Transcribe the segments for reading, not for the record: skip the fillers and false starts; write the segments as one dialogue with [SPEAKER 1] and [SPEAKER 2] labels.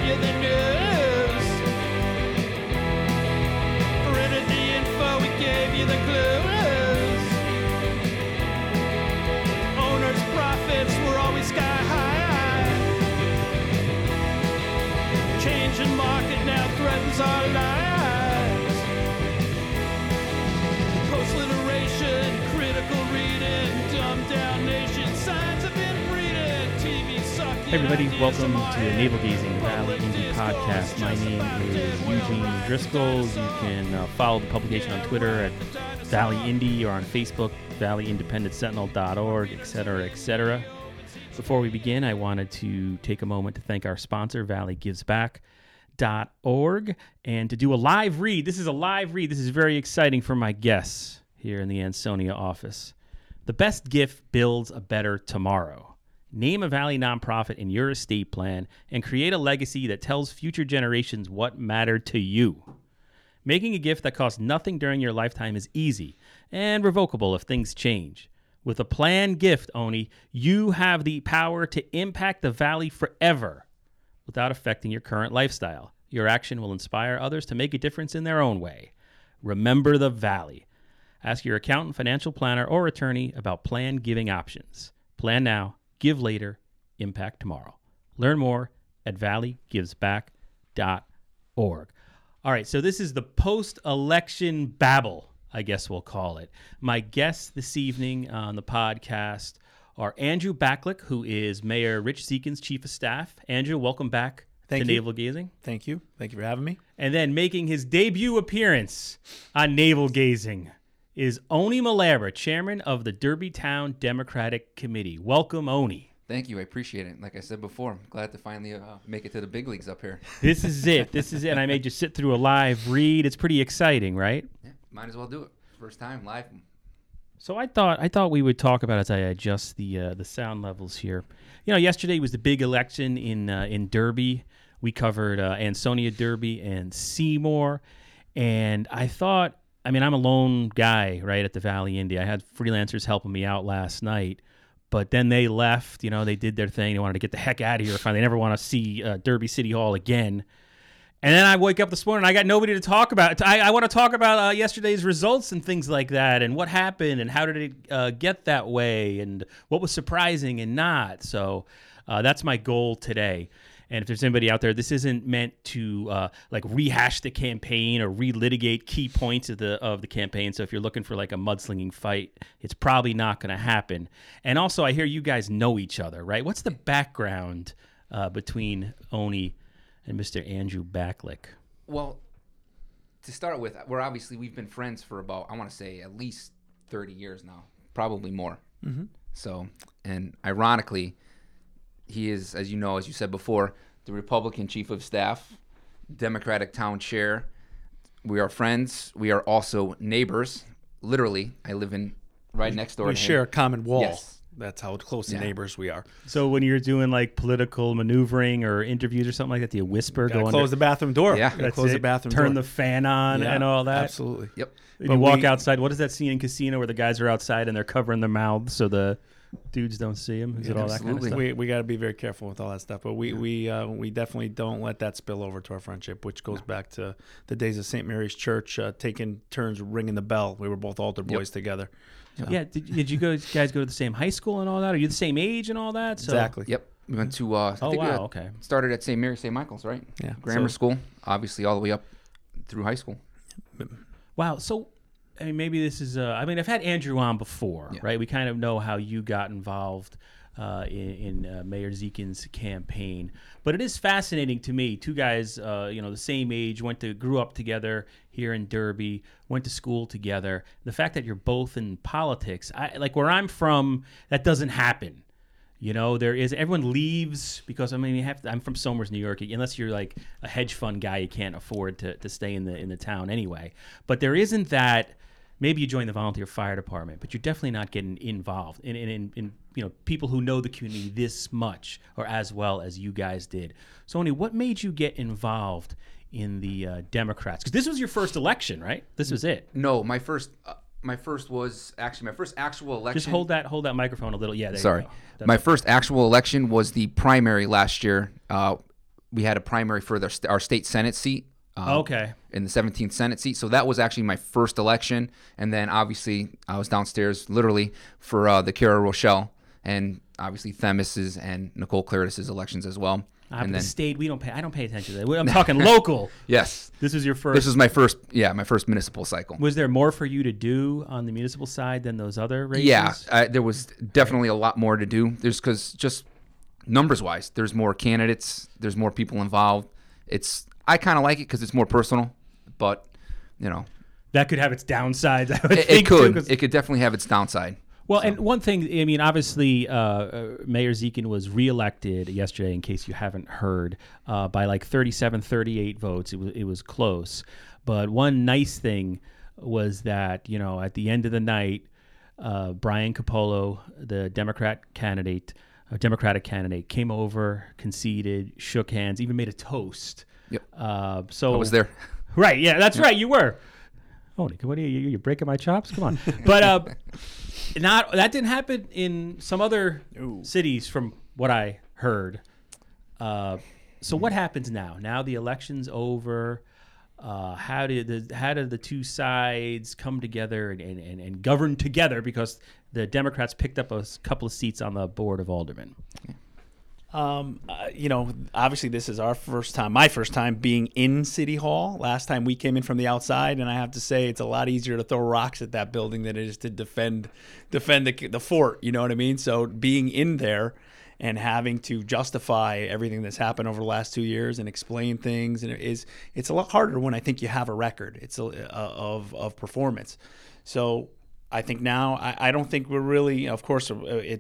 [SPEAKER 1] you the news. Printed the info, we gave you the clues. Owners' profits were always sky high. Changing market now threatens our lives. Post-literation, critical reading, dumbed down nation, signs of inbreeding, TV sucking.
[SPEAKER 2] Hey everybody, welcome to the Navel Gazing Valley Indie Podcast. My name is Eugene Driscoll. You can follow the publication on Twitter at Valley Indie or on Facebook, valleyindependentsentinel.org, etc., etc. Before we begin, I wanted to take a moment to thank our sponsor, valleygivesback.org, and to do a live read. This is a live read. This is very exciting for my guests here in the Ansonia office. The best gift builds a better tomorrow. Name a Valley nonprofit in your estate plan and create a legacy that tells future generations what mattered to you. Making a gift that costs nothing during your lifetime is easy and revocable if things change. With a planned gift, Oni, you have the power to impact the Valley forever without affecting your current lifestyle. Your action will inspire others to make a difference in their own way. Remember the Valley. Ask your accountant, financial planner, or attorney about planned giving options. Plan now. Give later, impact tomorrow. Learn more at valleygivesback.org. All right, so this is the post-election babble, I guess we'll call it. My guests this evening on the podcast are Andrew Backlick, who is Mayor Rich Zekin's chief of staff. Andrew, welcome back to Navel Gazing.
[SPEAKER 3] Thank you. Thank you for having me.
[SPEAKER 2] And then making his debut appearance on Navel Gazing is Oni Malabra, chairman of the Derbytown Democratic Committee. Welcome, Oni.
[SPEAKER 4] Thank you. I appreciate it. Like I said before, I'm glad to finally make it to the big leagues up here.
[SPEAKER 2] This is it. This is it. I made you sit through a live read. It's pretty exciting, right?
[SPEAKER 4] Yeah, might as well do it. First time live.
[SPEAKER 2] So I thought we would talk about, as I adjust the sound levels here. You know, yesterday was the big election in Derby. We covered Ansonia Derby and Seymour, and I thought, I mean, I'm a lone guy, right, at the Valley Indie. I had freelancers helping me out last night, but then they left. You know, they did their thing. They wanted to get the heck out of here. Finally, they never want to see Derby City Hall again. And then I wake up this morning, I got nobody to talk about. I want to talk about yesterday's results and things like that, and what happened, and how did it get that way, and what was surprising and not. So that's my goal today. And if there's anybody out there, this isn't meant to like rehash the campaign or relitigate key points of the campaign. So if you're looking for like a mudslinging fight, it's probably not going to happen. And also, I hear you guys know each other, right? What's the background between Oni and Mr. Andrew Backlick?
[SPEAKER 4] Well, to start with, we've been friends for about, I want to say, at least 30 years now, probably more.
[SPEAKER 3] Mm-hmm.
[SPEAKER 4] So, and ironically, he is, as you know, as you said before, the Republican chief of staff, Democratic town chair. We are friends. We are also neighbors. Literally, I live right next door to him.
[SPEAKER 3] We share a common wall.
[SPEAKER 4] Yes.
[SPEAKER 3] That's how close to neighbors we are.
[SPEAKER 2] So when you're doing like political maneuvering or interviews or something like that, do you whisper?
[SPEAKER 3] Close the bathroom door.
[SPEAKER 4] Yeah.
[SPEAKER 3] Close the bathroom door.
[SPEAKER 2] Turn the fan on and all that.
[SPEAKER 3] Absolutely.
[SPEAKER 4] Yep.
[SPEAKER 2] You walk outside. What is that scene in Casino where the guys are outside and they're covering their mouths so the dudes don't see them? Is it all that kind of stuff?
[SPEAKER 3] We got to be very careful with all that stuff, but we definitely don't let that spill over to our friendship, which goes back to the days of St. Mary's Church, taking turns ringing the bell. We were both altar boys together. So.
[SPEAKER 2] Yeah, did you guys go to the same high school and all that? Are you the same age and all that? So,
[SPEAKER 3] exactly.
[SPEAKER 4] Yep. We went to
[SPEAKER 2] okay.
[SPEAKER 4] Started at St. Mary's, St. Michael's, right?
[SPEAKER 3] Yeah.
[SPEAKER 4] Grammar school, obviously all the way up through high school.
[SPEAKER 2] Wow. So, I mean, maybe this is. I've had Andrew on before, right? We kind of know how you got involved in Mayor Zekin's campaign, but it is fascinating to me. Two guys, the same age, grew up together here in Derby, went to school together. The fact that you're both in politics, like where I'm from, that doesn't happen. You know, everyone leaves because I'm from Somers, New York. Unless you're like a hedge fund guy, you can't afford to stay in the town anyway. But there isn't that. Maybe you join the volunteer fire department, but you're definitely not getting involved in people who know the community this much or as well as you guys did. So, Oni, what made you get involved in the Democrats? Because this was your first election, right? This was it.
[SPEAKER 4] No, my first was actually my first actual election.
[SPEAKER 2] Just hold that microphone a little. Yeah, there
[SPEAKER 4] Sorry.
[SPEAKER 2] you go.
[SPEAKER 4] My first actual election was the primary last year we had a primary for our state Senate seat.
[SPEAKER 2] Okay.
[SPEAKER 4] In the 17th Senate seat. So that was actually my first election. And then obviously I was downstairs literally for the Cara Rochelle and obviously Themis's and Nicole Claridis' elections as well.
[SPEAKER 2] And then the state, I don't pay attention to that. I'm talking local.
[SPEAKER 4] Yes.
[SPEAKER 2] This was your first.
[SPEAKER 4] This was my first municipal cycle.
[SPEAKER 2] Was there more for you to do on the municipal side than those other races?
[SPEAKER 4] Yeah, there was definitely a lot more to do. There's because just numbers wise, there's more candidates, there's more people involved. I kind of like it because it's more personal, but
[SPEAKER 2] that could have its downsides.
[SPEAKER 4] It could definitely have its downside.
[SPEAKER 2] Well, and one thing, I mean, obviously, Mayor Zekin was reelected yesterday, in case you haven't heard, by like 37, 38 votes. It was close. But one nice thing was that, at the end of the night, Brian Capolo, the Democratic candidate, came over, conceded, shook hands, even made a toast.
[SPEAKER 4] Yep. So I was there.
[SPEAKER 2] Right. Yeah, that's right. You were. Oh, what are you breaking my chops? Come on. But that didn't happen in some other cities, from what I heard. So what happens now? Now the election's over. How did the two sides come together and govern together? Because the Democrats picked up a couple of seats on the Board of Aldermen.
[SPEAKER 3] Obviously this is my first time being in City Hall. Last time we came in from the outside, and I have to say it's a lot easier to throw rocks at that building than it is to defend the fort. You know what I mean? So being in there and having to justify everything that's happened over the last 2 years and explain things, and it's a lot harder when I think you have a record. It's of performance. So I think now I don't think we're really. Of course,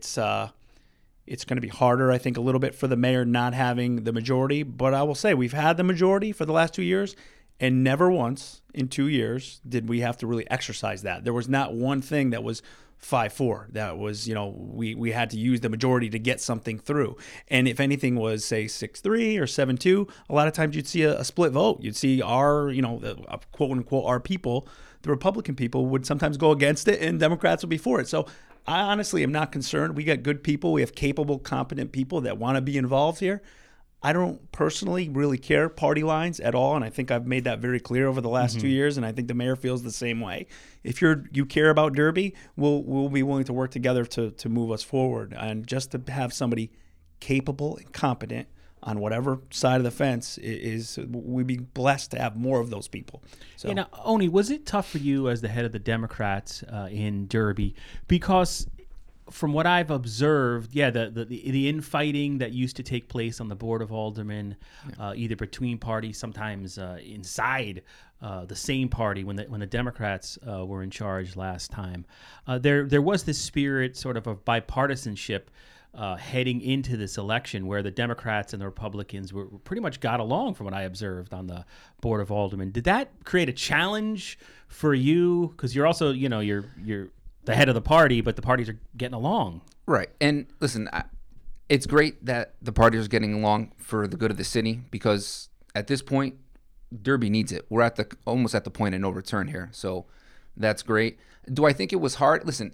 [SPEAKER 3] it's going to be harder, I think, a little bit for the mayor not having the majority. But I will say we've had the majority for the last 2 years, and never once in 2 years did we have to really exercise that. There was not one thing that was 5-4. That was, we had to use the majority to get something through. And if anything was, say, 6-3 or 7-2, a lot of times you'd see a split vote. You'd see our, quote unquote, our people, the Republican people, would sometimes go against it, and Democrats would be for it. So I honestly am not concerned. We got good people. We have capable, competent people that want to be involved here. I don't personally really care party lines at all, and I think I've made that very clear over the last 2 years, and I think the mayor feels the same way. If you care about Derby, we'll be willing to work together to move us forward. And just to have somebody capable and competent on whatever side of the fence we'd be blessed to have more of those people. So,
[SPEAKER 2] Oni, was it tough for you as the head of the Democrats in Derby? Because from what I've observed, the infighting that used to take place on the Board of Aldermen, either between parties, sometimes inside the same party when the Democrats were in charge last time, there was this spirit sort of bipartisanship heading into this election, where the Democrats and the Republicans were pretty much got along, from what I observed on the Board of Aldermen. Did that create a challenge for you? Because you're also, you're the head of the party, but the parties are getting along.
[SPEAKER 4] Right. And listen, it's great that the parties are getting along for the good of the city, because at this point, Derby needs it. We're almost at the point of no return here. So that's great. Do I think it was hard? Listen,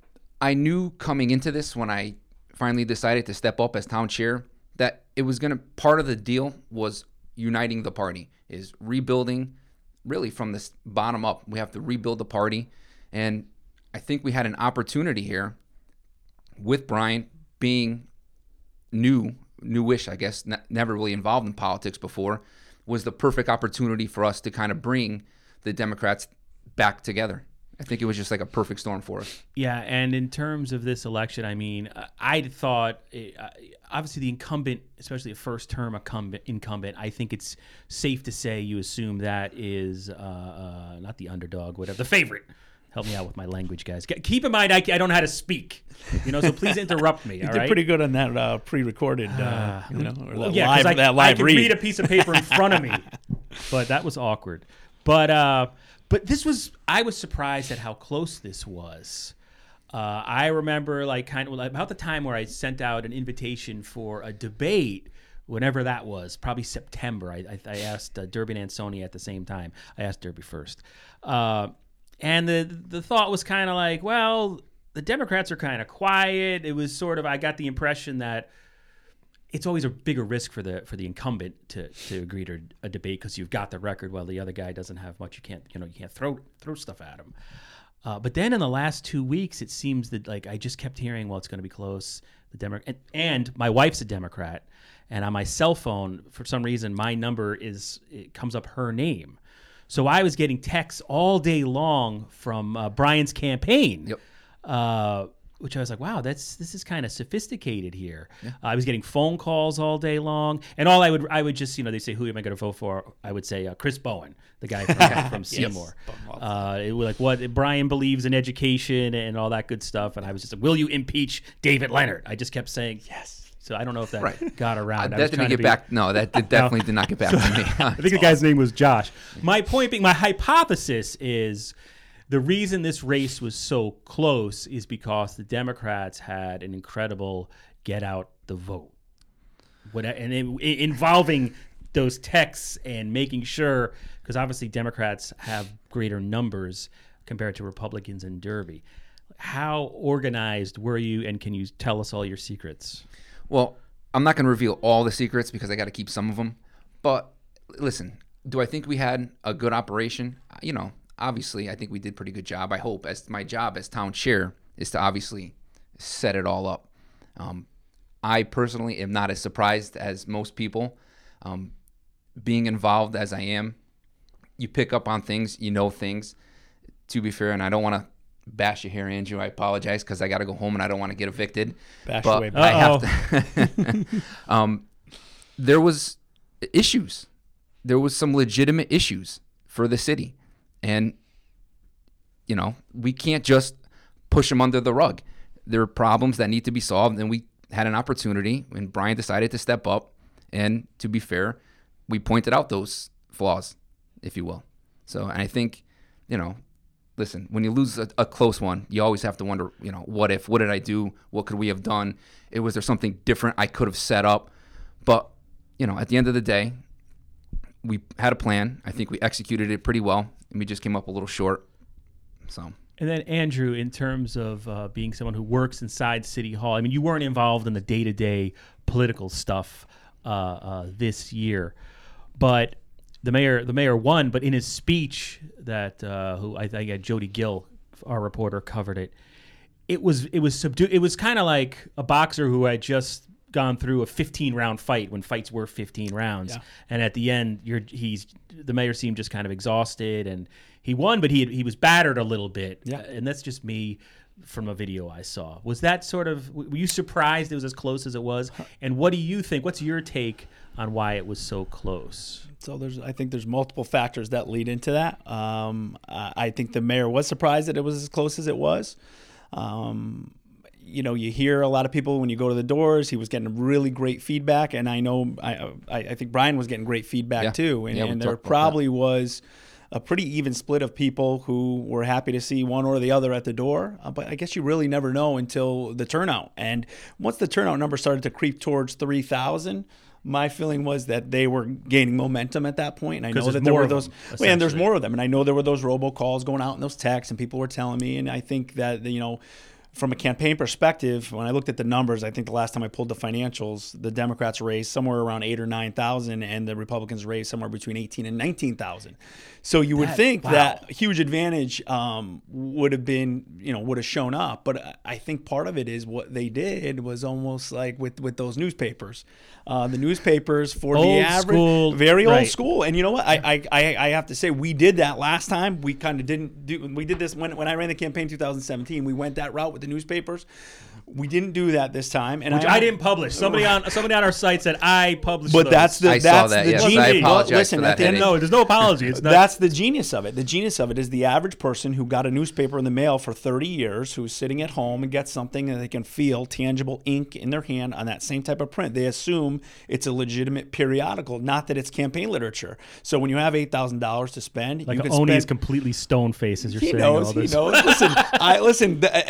[SPEAKER 4] I knew coming into this, when I finally decided to step up as town chair, that it was part of the deal was uniting the party, is rebuilding really from this bottom up. We have to rebuild the party. And I think we had an opportunity here with Brian being newish, I guess, never really involved in politics before, was the perfect opportunity for us to kind of bring the Democrats back together. I think it was just like a perfect storm for us.
[SPEAKER 2] Yeah, and in terms of this election, I mean, I thought, obviously the incumbent, especially a first-term incumbent, I think it's safe to say you assume that is not the underdog, whatever, the favorite. Help me out with my language, guys. Keep in mind, I don't know how to speak, so please interrupt me.
[SPEAKER 3] You
[SPEAKER 2] all
[SPEAKER 3] did
[SPEAKER 2] right?
[SPEAKER 3] pretty good on that pre-recorded, or
[SPEAKER 2] that live
[SPEAKER 3] that live
[SPEAKER 2] I can
[SPEAKER 3] read.
[SPEAKER 2] read a piece of paper in front of me, but that was awkward. But I was surprised at how close this was. I remember about the time where I sent out an invitation for a debate, whenever that was, probably September. I asked Derby and Ansonia at the same time. I asked Derby first. And the thought was kind of like, well, the Democrats are kind of quiet. It was sort of, I got the impression that it's always a bigger risk for the incumbent to agree to a debate because you've got the record while the other guy doesn't have much. You can't throw stuff at him. But then in the last 2 weeks, it seems that like I just kept hearing, well, it's going to be close. And my wife's a Democrat, and on my cell phone, for some reason, my number it comes up her name. So I was getting texts all day long from Brian's campaign.
[SPEAKER 4] Yep.
[SPEAKER 2] Which I was like, wow, this is kind of sophisticated here. Yeah. I was getting phone calls all day long, and I would just, they say, who am I going to vote for? I would say Chris Bowen, the guy from Seymour. It was like what Brian believes in education and all that good stuff, and I was just like, will you impeach David Leonard? I just kept saying yes. So I don't know if that got around.
[SPEAKER 4] That didn't get back. No, that definitely did not get back to me.
[SPEAKER 2] I think the guy's name was Josh. My point being, my hypothesis is, the reason this race was so close is because the Democrats had an incredible get out the vote. Involving those texts and making sure, because obviously Democrats have greater numbers compared to Republicans in Derby. How organized were you, and can you tell us all your secrets?
[SPEAKER 4] Well, I'm not going to reveal all the secrets because I got to keep some of them. But listen, do I think we had a good operation? Obviously, I think we did a pretty good job. I hope, as my job as town chair is to obviously set it all up. I personally am not as surprised as most people. Being involved as I am, you pick up on things, things. To be fair, and I don't want to bash you here, Andrew. I apologize because I got to go home and I don't want to get evicted.
[SPEAKER 3] Bash
[SPEAKER 4] but
[SPEAKER 3] away.
[SPEAKER 4] I have to. There was issues. There was some legitimate issues for the city. And, we can't just push them under the rug. There are problems that need to be solved, and we had an opportunity, and Brian decided to step up. And to be fair, we pointed out those flaws, if you will. So I think, listen, when you lose a close one, you always have to wonder, what did I do? What could we have done? Was there something different I could have set up? But, at the end of the day, we had a plan. I think we executed it pretty well, and we just came up a little short. So.
[SPEAKER 2] And then, Andrew, in terms of being someone who works inside City Hall, I mean, you weren't involved in the day-to-day political stuff this year, but the mayor won. But in his speech, who I think Jody Gill, our reporter, covered it. It was subdued. It was kind of like a boxer who had just gone through a 15-round fight when fights were 15 rounds, and at the end, the mayor seemed just kind of exhausted, and he won, but he was battered a little bit, and that's just me from a video I saw. Was that were you surprised it was as close as it was? And what do you think? What's your take on why it was so close?
[SPEAKER 3] So I think there's multiple factors that lead into that. I think the mayor was surprised that it was as close as it was. You hear a lot of people when you go to the doors. He was getting really great feedback, and I know I think Brian was getting great feedback too. And there probably was a pretty even split of people who were happy to see one or the other at the door. But I guess you really never know until the turnout. And once the turnout number started to creep towards 3,000, my feeling was that they were gaining momentum at that point. And I know that there were those, and there's more of them. And I know there were those robocalls going out and those texts, and people were telling me. And I think that, from a campaign perspective, when I looked at the numbers, I think the last time I pulled the financials, the Democrats raised somewhere around 8,000 or 9,000, and the Republicans raised somewhere between 18,000 and 19,000. So you would think that huge advantage would have been, would have shown up. But I think part of it is what they did was almost like with those newspapers. The newspapers for
[SPEAKER 2] old
[SPEAKER 3] the average,
[SPEAKER 2] school,
[SPEAKER 3] very old school. And you know what? I have to say, we did that last time. We kind of didn't do. We did this when I ran the campaign in 2017. We went that route with the newspapers. We didn't do that this time, and
[SPEAKER 2] which I didn't publish. Somebody on our site said I published.
[SPEAKER 3] But
[SPEAKER 2] those.
[SPEAKER 4] I saw that. Yes,
[SPEAKER 3] genius.
[SPEAKER 4] I apologize
[SPEAKER 3] Listen,
[SPEAKER 4] for that.
[SPEAKER 2] No, there's no apology. It's not.
[SPEAKER 3] That's the genius of it. The genius of it is the average person who got a newspaper in the mail for 30 years, who's sitting at home and gets something that they can feel tangible ink in their hand on that same type of print. They assume it's a legitimate periodical, not that it's campaign literature. So when you have $8,000 to spend,
[SPEAKER 2] like
[SPEAKER 3] you can
[SPEAKER 2] Oni
[SPEAKER 3] spend.
[SPEAKER 2] is completely stone faced as you're
[SPEAKER 3] He
[SPEAKER 2] saying
[SPEAKER 3] knows.
[SPEAKER 2] all this.
[SPEAKER 3] He knows. Listen. If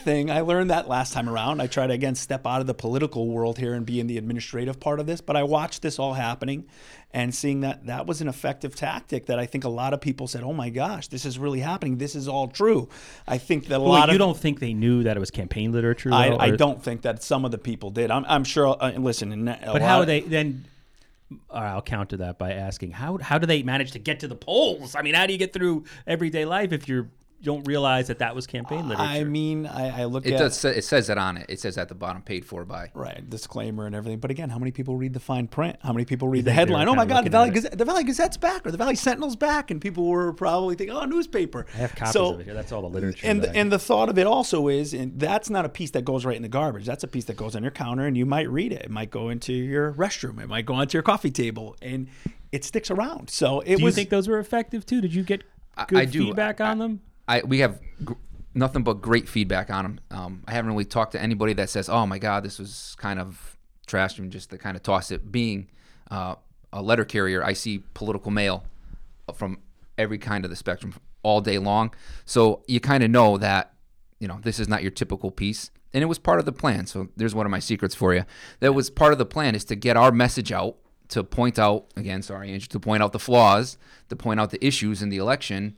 [SPEAKER 3] thing. I learned that last time around. I try to, again, step out of the political world here and be in the administrative part of this. But I watched this all happening and seeing that was an effective tactic that I think a lot of people said, oh, my gosh, this is really happening. This is all true. I think that a lot
[SPEAKER 2] you
[SPEAKER 3] of...
[SPEAKER 2] don't think they knew that it was campaign literature? Though,
[SPEAKER 3] I don't think that some of the people did. I'm sure, listen...
[SPEAKER 2] But how they then... I'll counter that by asking, how do they manage to get to the polls? I mean, how do you get through everyday life if you don't realize that was campaign literature?
[SPEAKER 3] I mean, I look at...
[SPEAKER 4] It says that on it. It says at the bottom, paid for by.
[SPEAKER 3] Right, disclaimer and everything. But again, how many people read the fine print? How many people read the headline? Oh my God, the Valley Gazette's back, or the Valley Sentinel's back, and people were probably thinking, oh, newspaper.
[SPEAKER 2] I have copies of it here. That's all the literature.
[SPEAKER 3] And the thought of it also is, and that's not a piece that goes right in the garbage. That's a piece that goes on your counter, and you might read it. It might go into your restroom. It might go onto your coffee table, and it sticks around. So
[SPEAKER 2] do you think those were effective too? Did you get good feedback on them?
[SPEAKER 4] We have nothing but great feedback on them. I haven't really talked to anybody that says, oh my God, this was kind of trash, and just to kind of toss it. Being a letter carrier, I see political mail from every kind of the spectrum all day long. So you kind of know that, this is not your typical piece. And it was part of the plan. So there's one of my secrets for you. That was part of the plan, is to get our message out, to point out, again, sorry, Andrew, to point out the flaws, to point out the issues in the election,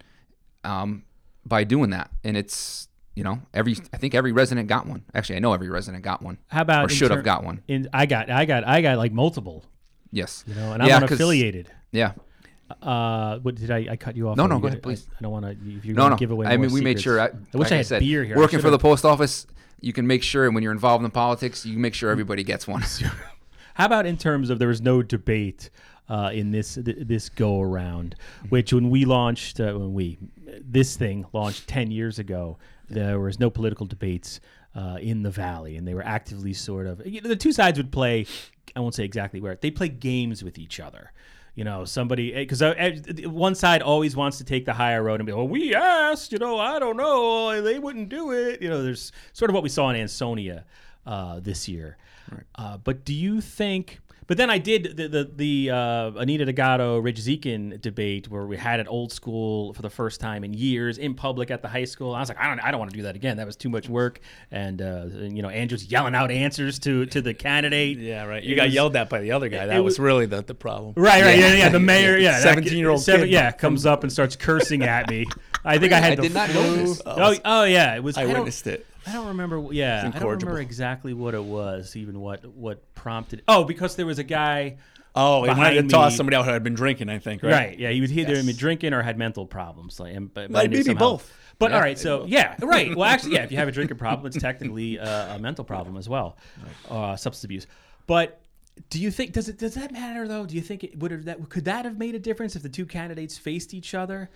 [SPEAKER 4] by doing that. And it's, I think every resident got one. Actually, I know every resident got one.
[SPEAKER 2] How about,
[SPEAKER 4] or should have got one.
[SPEAKER 2] I got like multiple.
[SPEAKER 4] Yes.
[SPEAKER 2] And I'm unaffiliated.
[SPEAKER 4] Yeah.
[SPEAKER 2] What did I cut you off?
[SPEAKER 4] No, go ahead, please.
[SPEAKER 2] I don't want to. If you're going to give away,
[SPEAKER 4] we made sure.
[SPEAKER 2] I wish I had beer here.
[SPEAKER 4] Working for the post office, you can make sure, and when you're involved in politics, you can make sure everybody gets one.
[SPEAKER 2] How about in terms of there was no debate in this go around, which when we launched, this thing launched 10 years ago, there was no political debates in the Valley, and they were actively sort of, the two sides would play, I won't say exactly where, they play games with each other. Somebody, because one side always wants to take the higher road and be, well, we asked, I don't know, they wouldn't do it. There's sort of what we saw in Ansonia this year. Right. But do you think? But then I did the Anita Delgado, Rich Zekin debate where we had it old school for the first time in years in public at the high school. I was like, I don't want to do that again. That was too much work. And Andrew's yelling out answers to the candidate.
[SPEAKER 3] Yeah, right. You got yelled at by the other guy. That was really the problem.
[SPEAKER 2] Right. Yeah. The mayor. Yeah.
[SPEAKER 3] 17-year-old kid.
[SPEAKER 2] Yeah, comes up and starts cursing at me. I think I did
[SPEAKER 4] not know this.
[SPEAKER 2] Oh yeah, it was.
[SPEAKER 3] I witnessed it.
[SPEAKER 2] I don't remember. Yeah, I don't remember exactly what it was. Even what prompted. Oh, because there was a guy.
[SPEAKER 3] Oh, he wanted to toss somebody out who had been drinking. I think. Right.
[SPEAKER 2] Yeah, he was either been drinking or had mental problems.
[SPEAKER 3] Maybe both.
[SPEAKER 2] But all right, so yeah, right. Well, actually, yeah, if you have a drinking problem, it's technically a mental problem as well, substance abuse. But do you think does that matter though? Do you think could that have made a difference if the two candidates faced each other?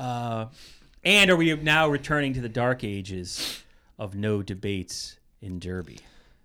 [SPEAKER 2] And are we now returning to the dark ages of no debates in Derby?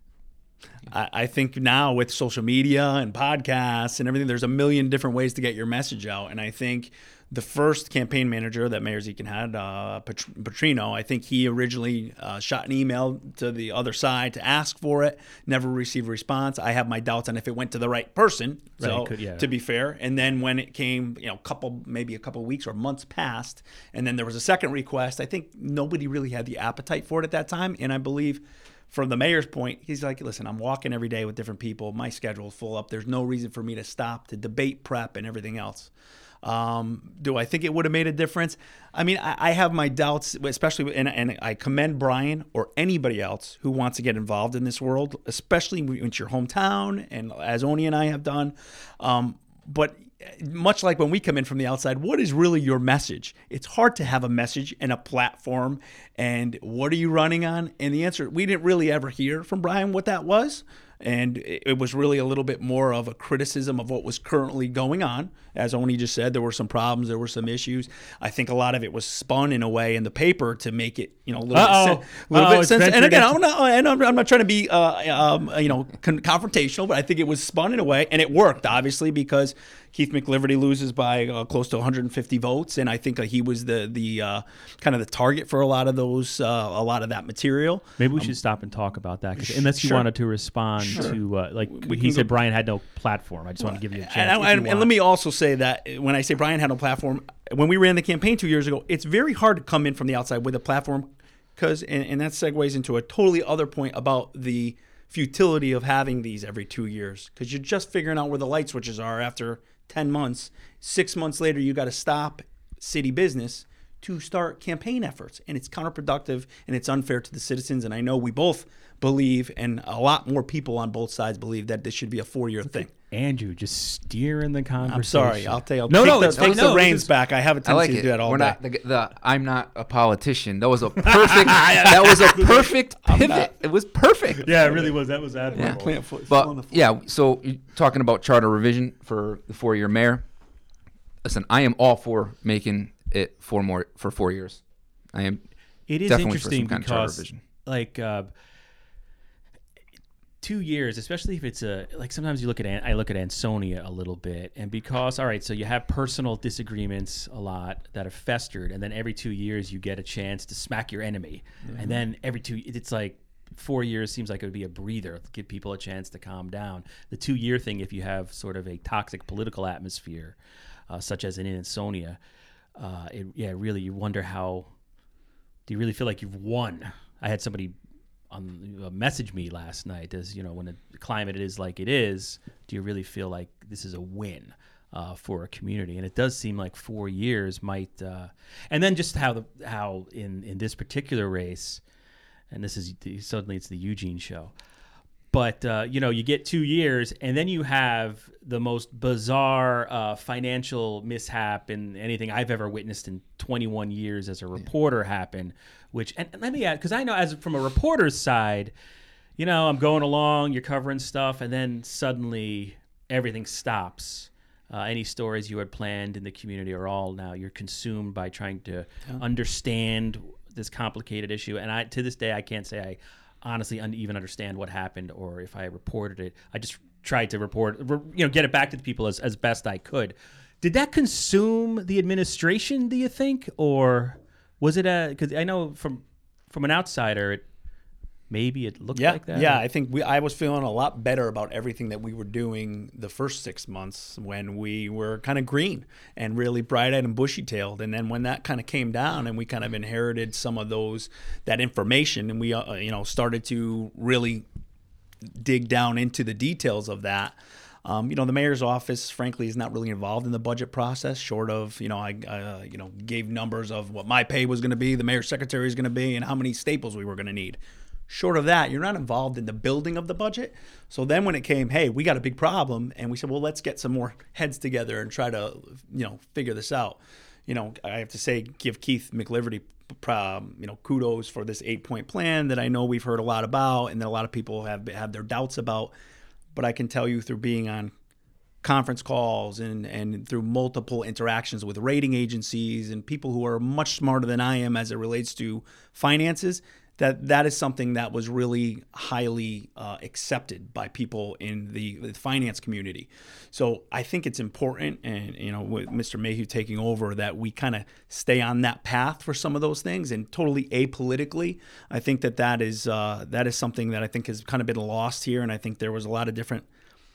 [SPEAKER 3] I think now with social media and podcasts and everything, there's a million different ways to get your message out. And I think the first campaign manager that Mayor Zekin had, Petrino, I think he originally shot an email to the other side to ask for it, never received a response. I have my doubts on if it went to the right person, to be fair. And then when it came, maybe a couple of weeks or months passed, and then there was a second request, I think nobody really had the appetite for it at that time. And I believe from the mayor's point, he's like, listen, I'm walking every day with different people. My schedule is full up. There's no reason for me to stop to debate prep and everything else. Do I think it would have made a difference? I mean, I have my doubts, especially, and I commend Brian or anybody else who wants to get involved in this world, especially when it's your hometown, and as Oni and I have done. But much like when we come in from the outside, what is really your message? It's hard to have a message and a platform, and what are you running on? And the answer, we didn't really ever hear from Brian what that was. And it was really a little bit more of a criticism of what was currently going on. As Oni just said, there were some problems, there were some issues. I think a lot of it was spun in a way in the paper to make it, a little bit sensitive. And again, I'm not trying to be, confrontational, but I think it was spun in a way, and it worked obviously because Keith McLiverty loses by close to 150 votes, and I think he was the kind of the target for a lot of that material.
[SPEAKER 2] Maybe we should stop and talk about that, unless you wanted to respond to he said Brian had no platform. I just want to give you a chance.
[SPEAKER 3] And let me also say that when I say Brian had no platform, when we ran the campaign 2 years ago, it's very hard to come in from the outside with a platform because, and that segues into a totally other point about the futility of having these every 2 years, because you're just figuring out where the light switches are after 10 months. 6 months later, you got to stop city business to start campaign efforts, and it's counterproductive and it's unfair to the citizens. And I know we both believe, and a lot more people on both sides believe, that this should be a 4-year thing.
[SPEAKER 2] Andrew just steering the conversation.
[SPEAKER 3] I'm sorry. I'll take
[SPEAKER 2] it's
[SPEAKER 3] take
[SPEAKER 2] fine.
[SPEAKER 3] the reins back. I have a
[SPEAKER 4] I like
[SPEAKER 3] tendency
[SPEAKER 4] it.
[SPEAKER 3] to do that all
[SPEAKER 4] We're
[SPEAKER 3] day.
[SPEAKER 4] not I'm not a politician. That was a perfect. That was a perfect pivot. It was perfect.
[SPEAKER 2] Yeah, it really was. That was admirable.
[SPEAKER 4] Yeah.
[SPEAKER 3] Plant foot on the
[SPEAKER 4] But
[SPEAKER 3] floor.
[SPEAKER 4] yeah, so you're talking about charter revision for the 4-year mayor. Listen, I am all for making it for 4 years. I am.
[SPEAKER 2] It is
[SPEAKER 4] definitely for
[SPEAKER 2] interesting
[SPEAKER 4] some kind of charter
[SPEAKER 2] because,
[SPEAKER 4] revision.
[SPEAKER 2] like, 2 years, especially if it's like sometimes you look at I look at Ansonia a little bit, and because all right, so you have personal disagreements a lot that have festered, and then every 2 years you get a chance to smack your enemy, and then every it's like 4 years seems like it would be a breather, give people a chance to calm down. The 2-year thing, if you have sort of a toxic political atmosphere, such as in Ansonia, really you wonder how. Do you really feel like you've won? I had somebody message me last night, as you know, when the climate is like it is, do you really feel like this is a win for a community? And it does seem like 4 years might, and then just how in this particular race, and this is suddenly it's the Eugene show, but you get 2 years, and then you have the most bizarre financial mishap in anything I've ever witnessed in 21 years as a reporter happen. Which, and let me add, because I know as from a reporter's side, I'm going along, you're covering stuff, and then suddenly everything stops. Any stories you had planned in the community are all now you're consumed by trying to understand this complicated issue. And to this day, I can't say I honestly even understand what happened or if I reported it. I just tried to get it back to the people as best I could. Did that consume the administration, do you think? Or was it because I know from an outsider, maybe it looked like that?
[SPEAKER 3] Yeah, I think I was feeling a lot better about everything that we were doing the first 6 months when we were kind of green and really bright-eyed and bushy-tailed. And then when that kind of came down and we kind of inherited some of that information, and we started to really dig down into the details of that. The mayor's office, frankly, is not really involved in the budget process. Short of, I gave numbers of what my pay was going to be, the mayor's secretary is going to be, and how many staples we were going to need. Short of that, you're not involved in the building of the budget. So then when it came, hey, we got a big problem, and we said, well, let's get some more heads together and try to, figure this out. I have to say, give Keith McLiverty, kudos for this 8-point plan that I know we've heard a lot about, and that a lot of people have their doubts about. But I can tell you through being on conference calls and through multiple interactions with rating agencies and people who are much smarter than I am as it relates to finances, that is something that was really highly accepted by people in the finance community. So I think it's important, and with Mr. Mayhew taking over, that we kind of stay on that path for some of those things, and totally apolitically. I think that is something that I think has kind of been lost here, and I think there was a lot of different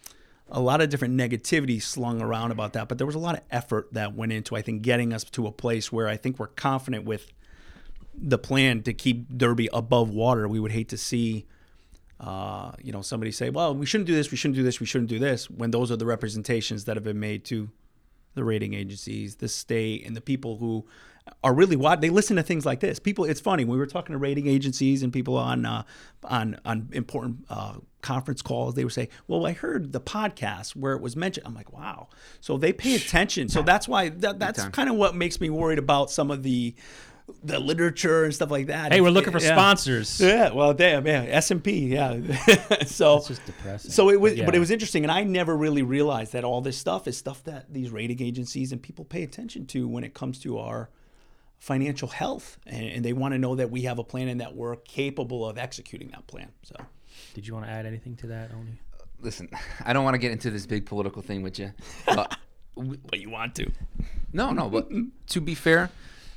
[SPEAKER 3] negativity slung around about that, but there was a lot of effort that went into, I think, getting us to a place where I think we're confident with the plan to keep Derby above water. We would hate to see, somebody say, well, we shouldn't do this, we shouldn't do this, we shouldn't do this, when those are the representations that have been made to the rating agencies, the state, and the people who are really they listen to things like this. People, it's funny, we were talking to rating agencies and people on important conference calls. They would say, well, I heard the podcast where it was mentioned. I'm like, wow. So they pay attention. So that's why that's kind of what makes me worried about some of the literature and stuff like that.
[SPEAKER 2] Hey, we're looking for sponsors.
[SPEAKER 3] Yeah, well, damn, yeah, S&P, yeah. So
[SPEAKER 2] it's just depressing.
[SPEAKER 3] So it was, but it was interesting, and I never really realized that all this stuff is stuff that these rating agencies and people pay attention to when it comes to our financial health, and they want to know that we have a plan and that we're capable of executing that plan. So,
[SPEAKER 2] did you want to add anything to that, Oni?
[SPEAKER 4] Listen, I don't want to get into this big political thing with you,
[SPEAKER 3] but you want to.
[SPEAKER 4] No, but to be fair,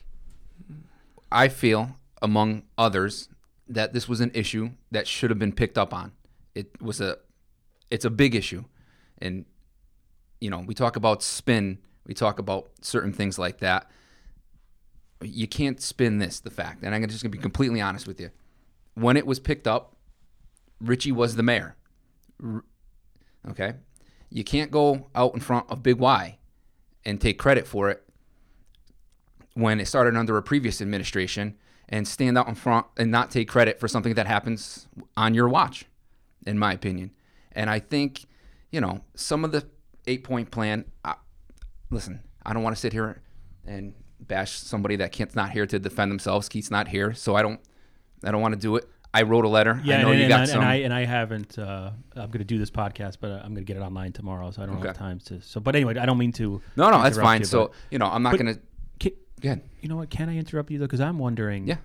[SPEAKER 4] I feel, among others, that this was an issue that should have been picked up on. It's a big issue. And, we talk about spin, we talk about certain things like that. you can't spin the fact, and I'm just going to be completely honest with you. When it was picked up, Richie was the mayor. Okay? You can't go out in front of Big Y and take credit for it when it started under a previous administration and stand out in front and not take credit for something that happens on your watch, in my opinion. And I think, some of the 8-point plan, listen, I don't want to sit here and bash somebody that's not here to defend themselves. Keith's not here, so I don't want to do it. I wrote a letter.
[SPEAKER 2] Yeah,
[SPEAKER 4] I know you got some.
[SPEAKER 2] And I haven't. I'm going to do this podcast, but I'm going to get it online tomorrow, so I don't have time to. So, but anyway, I don't mean to.
[SPEAKER 4] No, that's fine.
[SPEAKER 2] You,
[SPEAKER 4] so I'm not going to. Go ahead.
[SPEAKER 2] You know what? Can I interrupt you though? Because I'm wondering.
[SPEAKER 4] Yeah.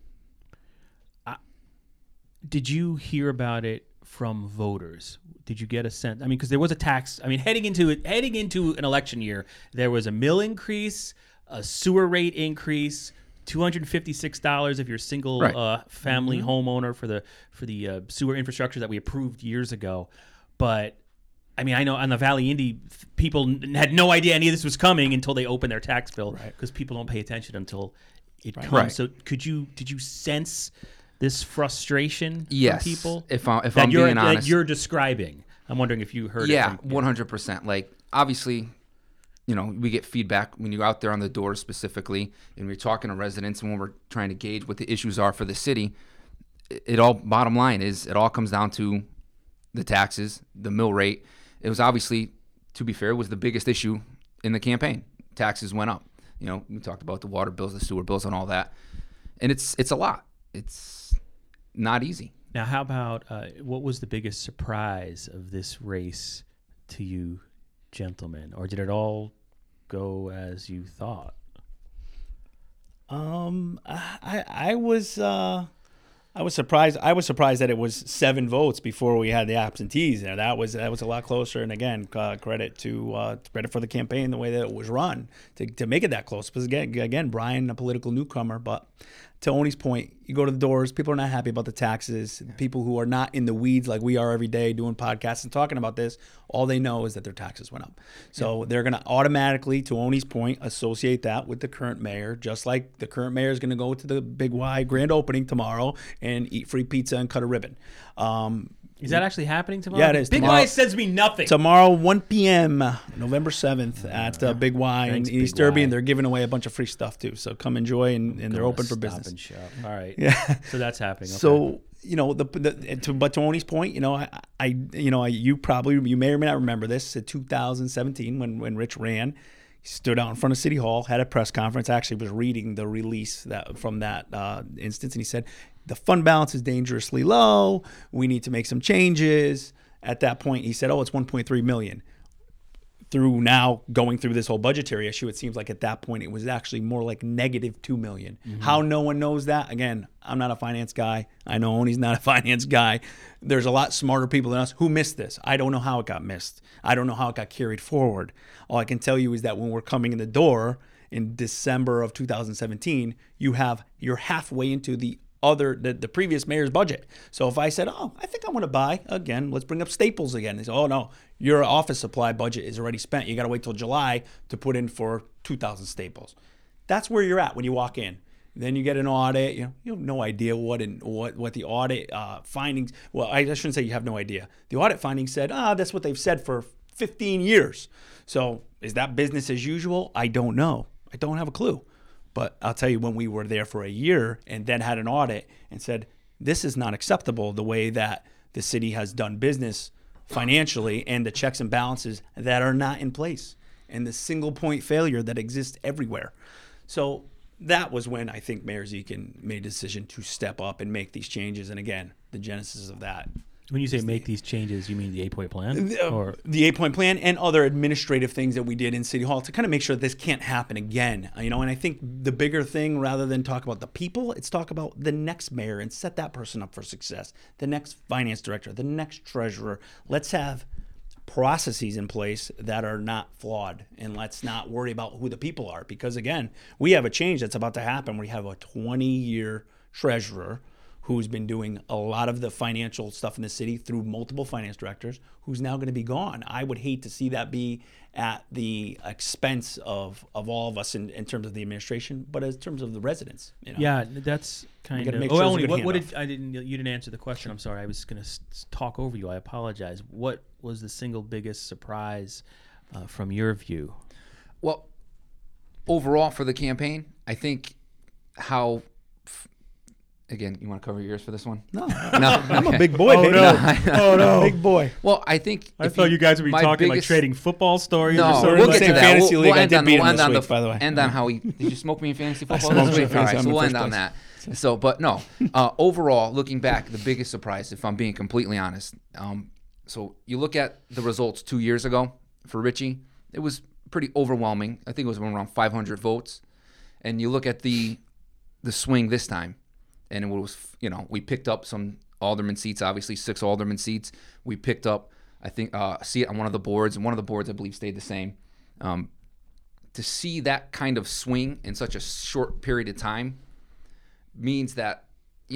[SPEAKER 2] Did you hear about it from voters? Did you get a sense? I mean, because there was a tax. I mean, heading into an election year, there was a mill increase, a sewer rate increase. $256 if you're a single family homeowner for the sewer infrastructure that we approved years ago. But I mean, I know on the Valley Indy, people had no idea any of this was coming until they opened their tax bill, because people don't pay attention until it comes.
[SPEAKER 4] Right.
[SPEAKER 2] So did you sense this frustration
[SPEAKER 4] from
[SPEAKER 2] people?
[SPEAKER 4] If I'm being honest,
[SPEAKER 2] that you're describing, I'm wondering if you heard it.
[SPEAKER 4] Yeah, 100%. Like obviously. We get feedback when you're out there on the doors specifically, and we're talking to residents, and when we're trying to gauge what the issues are for the city, it all, bottom line is, it all comes down to the taxes, the mill rate. It was obviously, to be fair, was the biggest issue in the campaign. Taxes went up. We talked about the water bills, the sewer bills, and all that. And it's a lot. It's not easy.
[SPEAKER 2] Now, how about, what was the biggest surprise of this race to you gentlemen, or did it all go as you thought?
[SPEAKER 3] I was surprised. I was surprised that it was 7 votes before we had the absentees there. That was a lot closer. And again, credit for the campaign, the way that it was run to make it that close. Because again, Brian, a political newcomer, but to Oni's point, you go to the doors, people are not happy about the taxes. Yeah. People who are not in the weeds like we are every day doing podcasts and talking about this, all they know is that their taxes went up. So they're going to automatically, to Oni's point, associate that with the current mayor, just like the current mayor is going to go to the Big Y grand opening tomorrow and eat free pizza and cut a ribbon.
[SPEAKER 2] Is that actually happening tomorrow?
[SPEAKER 3] Yeah, it is.
[SPEAKER 2] Big
[SPEAKER 3] tomorrow,
[SPEAKER 2] Y sends me nothing.
[SPEAKER 3] Tomorrow, 1 p.m., November 7th at Big Y in East Derby, and they're giving away a bunch of free stuff too. So come enjoy, and they're open for business.
[SPEAKER 2] And shop. All right.
[SPEAKER 3] Yeah.
[SPEAKER 2] So that's happening. Okay.
[SPEAKER 3] So but to Oni's point, you may or may not remember this. In 2017, when Rich ran, he stood out in front of City Hall, had a press conference. Actually, was reading the release from that instance, and he said, the fund balance is dangerously low. We need to make some changes. At that point, he said, it's $1.3 million. Through now going through this whole budgetary issue, it seems like at that point it was actually more like negative $2 million. Mm-hmm. How no one knows that? Again, I'm not a finance guy. I know Oni's not a finance guy. There's a lot smarter people than us who missed this. I don't know how it got missed. I don't know how it got carried forward. All I can tell you is that when we're coming in the door in December of 2017, you're halfway into the previous mayor's budget. So if I said, I think I want to buy, again, let's bring up Staples again. They say, no, your office supply budget is already spent. You got to wait till July to put in for 2,000 Staples. That's where you're at when you walk in. Then you get an audit. You have no idea what the audit findings. Well, I shouldn't say you have no idea. The audit findings said, that's what they've said for 15 years. So is that business as usual? I don't know. I don't have a clue. But I'll tell you, when we were there for a year and then had an audit and said, this is not acceptable, the way that the city has done business financially and the checks and balances that are not in place and the single point failure that exists everywhere. So that was when I think Mayor Zekin made a decision to step up and make these changes. And again, the genesis of that.
[SPEAKER 2] When you say make these changes, you mean the 8-point plan?
[SPEAKER 3] Or the 8-point plan and other administrative things that we did in City Hall to kind of make sure that this can't happen again. And I think the bigger thing, rather than talk about the people, it's talk about the next mayor and set that person up for success. The next finance director, the next treasurer. Let's have processes in place that are not flawed, and let's not worry about who the people are. Because again, we have a change that's about to happen. We have a 20-year treasurer who's been doing a lot of the financial stuff in the city through multiple finance directors, who's now going to be gone. I would hate to see that be at the expense of all of us in terms of the administration, but in terms of the residents. You know?
[SPEAKER 2] Yeah, that's kind
[SPEAKER 3] gotta
[SPEAKER 2] of.
[SPEAKER 3] make
[SPEAKER 2] Oh,
[SPEAKER 3] sure
[SPEAKER 2] only
[SPEAKER 3] there's a good
[SPEAKER 2] what did
[SPEAKER 3] handoff.
[SPEAKER 2] I didn't? You didn't answer the question. I'm sorry. I was going to talk over you. I apologize. What was the single biggest surprise from your view?
[SPEAKER 4] Well, overall for the campaign, I think how. Again, you want to cover your ears for this one?
[SPEAKER 3] No,
[SPEAKER 4] No,
[SPEAKER 3] I'm
[SPEAKER 4] okay.
[SPEAKER 3] a big boy, baby.
[SPEAKER 2] Oh no!
[SPEAKER 3] Big boy.
[SPEAKER 4] Well, I think
[SPEAKER 2] I
[SPEAKER 4] if
[SPEAKER 2] thought you guys would be
[SPEAKER 4] my
[SPEAKER 2] talking
[SPEAKER 4] biggest-
[SPEAKER 2] like trading football stories.
[SPEAKER 4] No,
[SPEAKER 2] or something
[SPEAKER 4] we'll
[SPEAKER 2] like
[SPEAKER 4] get to
[SPEAKER 3] Same
[SPEAKER 4] that.
[SPEAKER 3] fantasy league, I
[SPEAKER 4] end
[SPEAKER 3] did
[SPEAKER 4] on,
[SPEAKER 3] beat him
[SPEAKER 4] we'll end
[SPEAKER 3] this
[SPEAKER 4] on
[SPEAKER 3] week,
[SPEAKER 4] the
[SPEAKER 3] by the way.
[SPEAKER 4] end on how he did you smoke me in fantasy football
[SPEAKER 3] smoked
[SPEAKER 4] this
[SPEAKER 3] you
[SPEAKER 4] week?
[SPEAKER 3] in
[SPEAKER 4] All
[SPEAKER 3] fantasy.
[SPEAKER 4] right,
[SPEAKER 3] I'm
[SPEAKER 4] so
[SPEAKER 3] in
[SPEAKER 4] we'll
[SPEAKER 3] first
[SPEAKER 4] end on
[SPEAKER 3] place.
[SPEAKER 4] that. So, but no, overall, looking back, the biggest surprise, if I'm being completely honest, so you look at the results 2 years ago for Richie, it was pretty overwhelming. I think it was around 500 votes, and you look at the swing this time, and it was, we picked up some alderman seats, obviously 6 alderman seats. We picked up, I think, a seat on one of the boards, and one of the boards I believe stayed the same. To see that kind of swing in such a short period of time means that,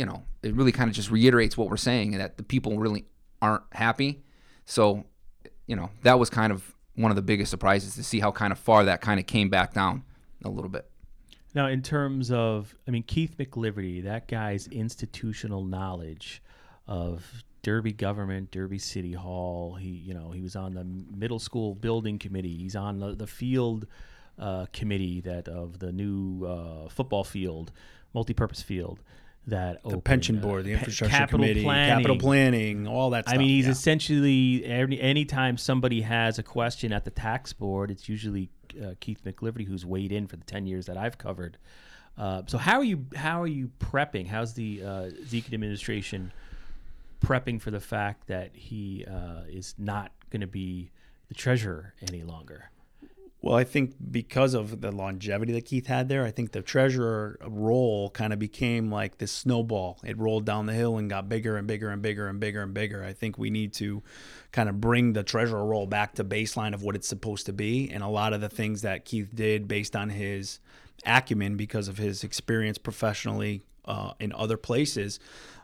[SPEAKER 4] it really kind of just reiterates what we're saying, and that the people really aren't happy. So, that was kind of one of the biggest surprises to see how kind of far that kind of came back down a little bit.
[SPEAKER 2] Now, in terms of, Keith McLiberty, that guy's institutional knowledge of Derby government, Derby City Hall. He was on the middle school building committee. He's on the field committee of the new football field, multipurpose field. That
[SPEAKER 3] The pension board, the infrastructure
[SPEAKER 2] capital
[SPEAKER 3] committee, capital planning, all that stuff.
[SPEAKER 2] He's essentially anytime somebody has a question at the tax board, it's usually Keith McLiberty who's weighed in for the 10 years that I've covered. So how are you prepping? How's the Zeke administration prepping for the fact that he is not going to be the treasurer any longer?
[SPEAKER 3] Well, I think because of the longevity that Keith had there, I think the treasurer role kind of became like this snowball. It rolled down the hill and got bigger and bigger and bigger and bigger and bigger. I think we need to kind of bring the treasurer role back to baseline of what it's supposed to be. And a lot of the things that Keith did based on his acumen, because of his experience professionally in other places,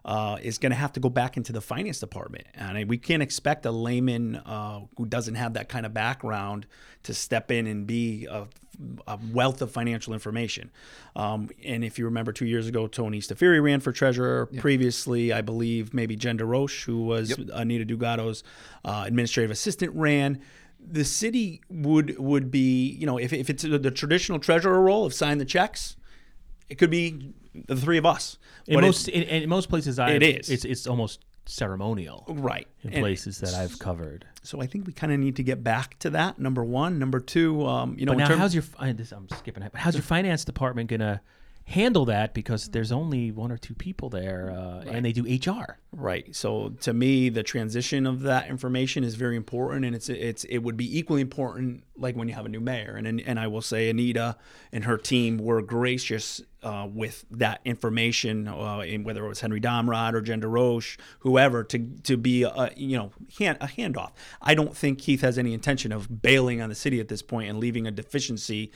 [SPEAKER 3] is going to have to go back into the finance department. And we can't expect a layman who doesn't have that kind of background to step in and be a wealth of financial information. And if you remember 2 years ago, Tony Stafiri ran for treasurer. Yep. Previously, I believe maybe Jen DeRoche, who was Anita Dugato's administrative assistant, ran. The city would be, if it's the traditional treasurer role of sign the checks, it could be the three of us.
[SPEAKER 2] In most places,
[SPEAKER 3] it is.
[SPEAKER 2] It's almost ceremonial,
[SPEAKER 3] right?
[SPEAKER 2] In places that I've covered.
[SPEAKER 3] So I think we kind of need to get back to that. Number one, number two.
[SPEAKER 2] But now, how's your? I'm skipping ahead. But how's your finance department gonna handle that? Because there's only 1 or 2 people there, and they do HR.
[SPEAKER 3] Right. So to me, the transition of that information is very important, and it would be equally important like when you have a new mayor. And I will say Anita and her team were gracious with that information, whether it was Henry Domrod or Jen DeRoche, whoever, to be a handoff. I don't think Keith has any intention of bailing on the city at this point and leaving a deficiency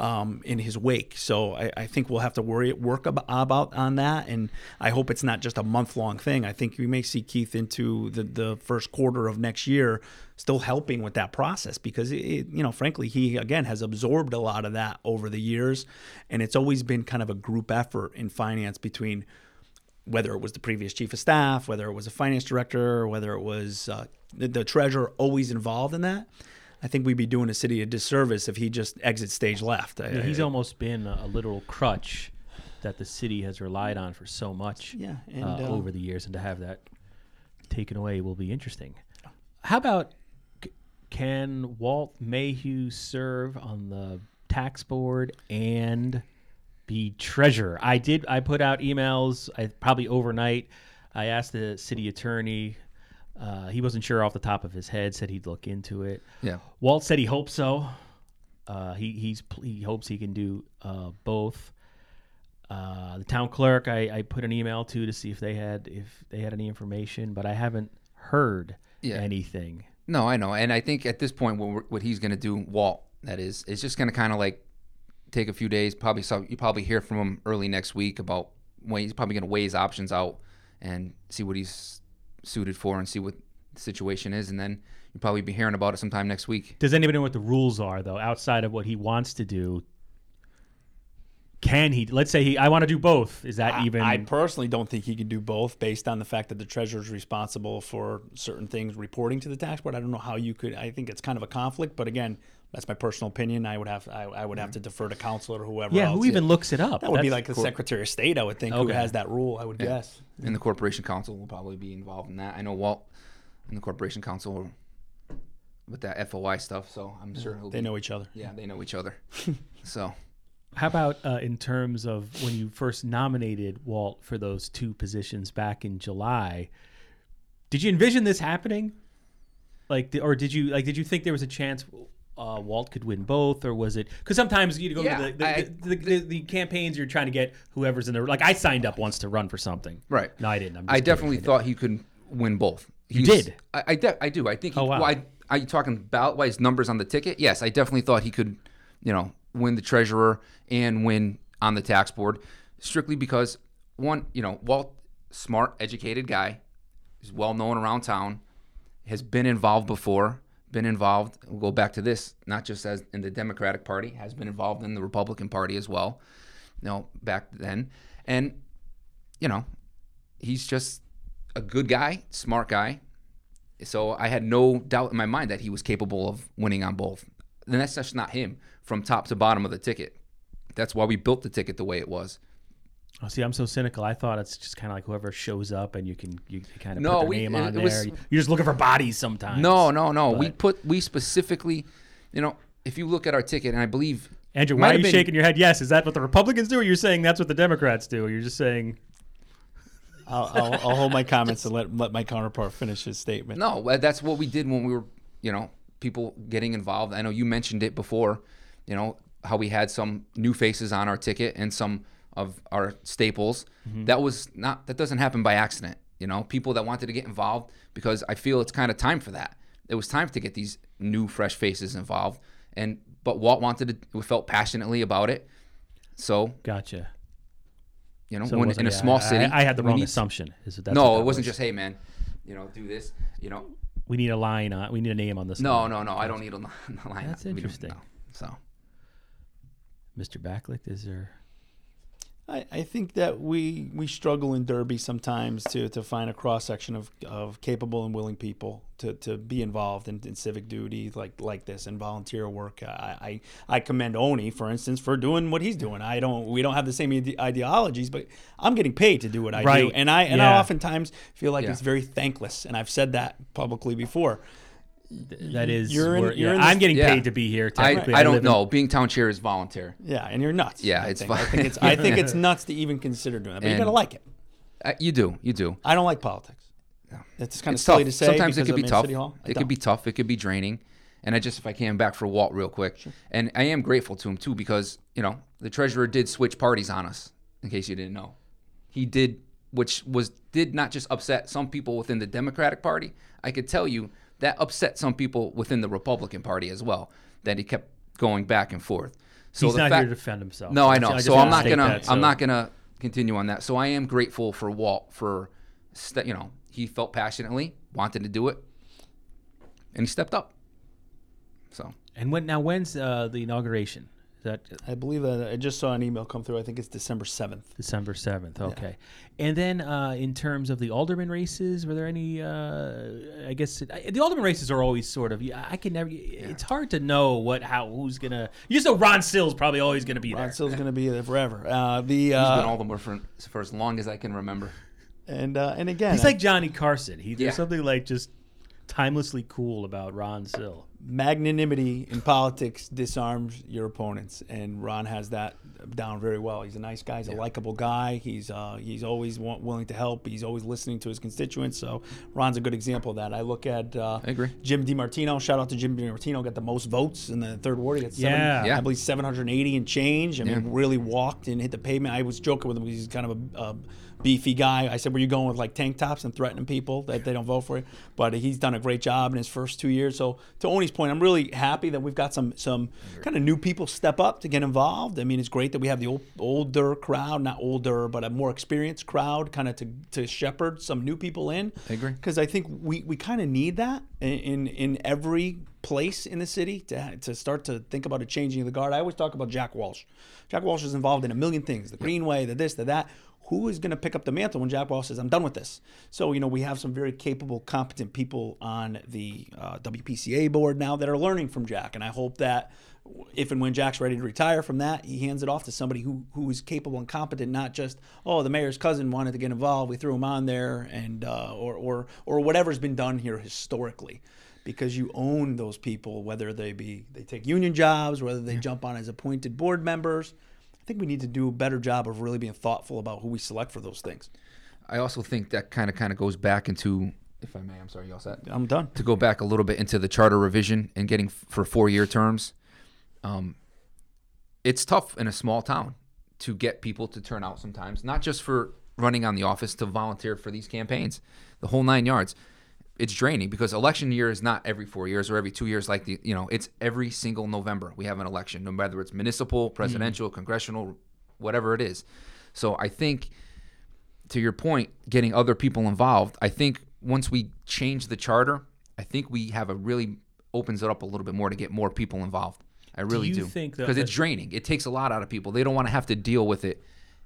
[SPEAKER 3] in his wake. So I think we'll have to work about on that, and I hope it's not just a month-long thing. I think we may see Keith into the first quarter of next year still helping with that process, because frankly, he again has absorbed a lot of that over the years, and it's always been kind of a group effort in finance between whether it was the previous chief of staff, whether it was a finance director, whether it was the treasurer, always involved in that. I think we'd be doing a city a disservice if he just exits stage left.
[SPEAKER 2] He's almost been a literal crutch that the city has relied on for so much over the years, and to have that taken away will be interesting. How about, can Walt Mayhew serve on the tax board and be treasurer? I put out emails, probably overnight. I asked the city attorney. He wasn't sure off the top of his head, said he'd look into it.
[SPEAKER 4] Yeah.
[SPEAKER 2] Walt said he hopes so. He hopes he can do both. The town clerk, I put an email to see if they had any information, but I haven't heard anything.
[SPEAKER 4] No, I know, and I think at this point, what he's going to do, Walt, that is just going to kind of like take a few days. You probably hear from him early next week about when he's probably going to weigh his options out and see what he's suited for and see what the situation is, and then you'll probably be hearing about it sometime next week.
[SPEAKER 2] Does anybody know what the rules are, though, outside of what he wants to do? Can he? Let's say I want to do both. Is that even?
[SPEAKER 3] I personally don't think he can do both, based on the fact that the treasurer is responsible for certain things reporting to the tax board. I don't know how you could. I think it's kind of a conflict, but again, that's my personal opinion. I would have to defer to counsel or whoever.
[SPEAKER 2] Yeah,
[SPEAKER 3] else.
[SPEAKER 2] who even looks it up?
[SPEAKER 3] That would be like the Secretary of State, I would think, who
[SPEAKER 2] Okay.
[SPEAKER 3] has that rule. I would guess.
[SPEAKER 4] And the Corporation Council will probably be involved in that. I know Walt and the Corporation Council with that FOI stuff, so I'm sure
[SPEAKER 3] They know each other.
[SPEAKER 4] Yeah, they know each other. So.
[SPEAKER 2] How about in terms of when you first nominated Walt for those two positions back in July? Did you envision this happening? Or did you think there was a chance Walt could win both, or was it because sometimes you go to the campaigns, you're trying to get whoever's in there. Like I signed up once to run for something.
[SPEAKER 4] Right.
[SPEAKER 2] No, I didn't.
[SPEAKER 4] I definitely thought he could win both.
[SPEAKER 2] You did?
[SPEAKER 4] I do. I think.
[SPEAKER 2] Oh, wow.
[SPEAKER 4] Are you talking ballot-wise numbers on the ticket? Yes, I definitely thought he could, win the treasurer and win on the tax board, strictly because one, Walt, smart, educated guy, is well known around town, has been involved before. We'll go back to this, not just as in the Democratic Party, has been involved in the Republican Party as well, back then. And, he's just a good guy, smart guy. So I had no doubt in my mind that he was capable of winning on both. And that's just not him from top to bottom of the ticket. That's why we built the ticket the way it was.
[SPEAKER 2] Oh, see, I'm so cynical. I thought it's just kind of like whoever shows up and you kind of
[SPEAKER 4] No,
[SPEAKER 2] put their name on there. You're just looking for bodies sometimes.
[SPEAKER 4] No.
[SPEAKER 2] But
[SPEAKER 4] We specifically, if you look at our ticket, and I believe
[SPEAKER 2] Andrew, why are you shaking your head? Yes, is that what the Republicans do, or you're saying that's what the Democrats do? Or you're just saying?
[SPEAKER 3] I'll hold my comments and let my counterpart finish his statement.
[SPEAKER 4] No, that's what we did when we were, people getting involved. I know you mentioned it before, how we had some new faces on our ticket and some of our staples. Mm-hmm. That doesn't happen by accident. People that wanted to get involved, because I feel it's kind of time for that. It was time to get these new, fresh faces involved. But Walt felt passionately about it. So
[SPEAKER 2] gotcha.
[SPEAKER 4] So when in a small city,
[SPEAKER 2] I had the wrong assumption.
[SPEAKER 4] It wasn't just, hey man, do this.
[SPEAKER 2] We need a line on. We need a name on this.
[SPEAKER 4] No.
[SPEAKER 2] line.
[SPEAKER 4] I don't need a line.
[SPEAKER 2] That's interesting.
[SPEAKER 4] So,
[SPEAKER 2] Mr. Backlicht, is there?
[SPEAKER 3] I think that we struggle in Derby sometimes to find a cross section of capable and willing people to be involved in civic duty like this and volunteer work. I commend Oni, for instance, for doing what he's doing. We don't have the same ideologies, but I'm getting paid to do what I do, and I oftentimes feel like it's very thankless, and I've said that publicly before.
[SPEAKER 2] That is,
[SPEAKER 3] I'm
[SPEAKER 2] getting paid to be here.
[SPEAKER 4] I don't know. Being town chair is volunteer.
[SPEAKER 3] Yeah, and you're nuts.
[SPEAKER 4] Yeah, it's fine.
[SPEAKER 3] I think it's nuts to even consider doing that, but you gotta like it.
[SPEAKER 4] You do.
[SPEAKER 3] I don't like politics. Yeah. It's kind of
[SPEAKER 4] tough.
[SPEAKER 3] silly to say.
[SPEAKER 4] Sometimes it could be tough.
[SPEAKER 3] It
[SPEAKER 4] could be tough. It could be draining. And if I came back for Walt real quick, sure. And I am grateful to him too, because the treasurer did switch parties on us. In case you didn't know, he did, which did not just upset some people within the Democratic Party. I could tell you that upset some people within the Republican Party as well, that he kept going back and forth. So
[SPEAKER 2] he's not here to defend himself.
[SPEAKER 4] No, I know. So I'm not gonna continue on that. So I am grateful for Walt for, he felt passionately, wanted to do it, and he stepped up. So.
[SPEAKER 2] And when's the inauguration?
[SPEAKER 3] I believe that I just saw an email come through. I think it's December 7th.
[SPEAKER 2] December 7th. Okay. Yeah. And then in terms of the alderman races, were there any? I guess the alderman races are always sort of. I can never. Yeah. It's hard to know who's gonna. You just know Ron Sill's probably always gonna be there.
[SPEAKER 3] Ron Sill's gonna be there forever.
[SPEAKER 4] He's been alderman for as long as I can remember.
[SPEAKER 3] And again,
[SPEAKER 2] he's like Johnny Carson. There's something like just timelessly cool about Ron Sill.
[SPEAKER 3] Magnanimity in politics disarms your opponents, and Ron has that down very well. He's a nice guy. He's a likable guy. He's always willing to help. He's always listening to his constituents. So Ron's a good example of that. I look at
[SPEAKER 4] I agree.
[SPEAKER 3] Jim DiMartino. Shout out to Jim DiMartino. Got the most votes in the third ward. He got I believe 780 and change. I mean, really walked and hit the pavement. I was joking with him because he's kind of a beefy guy. I said, were you going with like tank tops and threatening people that they don't vote for you? But he's done a great job in his first 2 years. So to Oni's point, I'm really happy that we've got some kind of new people step up to get involved. I mean, it's great that we have the older crowd, not older, but a more experienced crowd kind of to shepherd some new people in.
[SPEAKER 4] I agree.
[SPEAKER 3] Because I think we kind of need that in every place in the city to start to think about a changing of the guard. I always talk about Jack Walsh. Jack Walsh is involved in a million things, the Greenway, the this, the that. Who is going to pick up the mantle when Jack Walsh says, I'm done with this? So, we have some very capable, competent people on the WPCA board now that are learning from Jack. And I hope that if and when Jack's ready to retire from that, he hands it off to somebody who is capable and competent, not just, the mayor's cousin wanted to get involved, we threw him on there, and or whatever's been done here historically. Because you own those people, whether they take union jobs, whether they jump on as appointed board members. I think we need to do a better job of really being thoughtful about who we select for those things.
[SPEAKER 4] I also think that kind of goes back into, if I may, I'm sorry, you all set?
[SPEAKER 3] I'm done.
[SPEAKER 4] To go back a little bit into the charter revision and getting for 4-year terms. It's tough in a small town to get people to turn out sometimes, not just for running on the office, to volunteer for these campaigns, the whole 9 yards. It's draining because election year is not every 4 years or every 2 years. It's every single November we have an election, no matter it's municipal, presidential, congressional, whatever it is. So I think, to your point, getting other people involved, I think once we change the charter, I think we have opens it up a little bit more to get more people involved. I really do. Because it's draining. It takes a lot out of people. They don't want to have to deal with it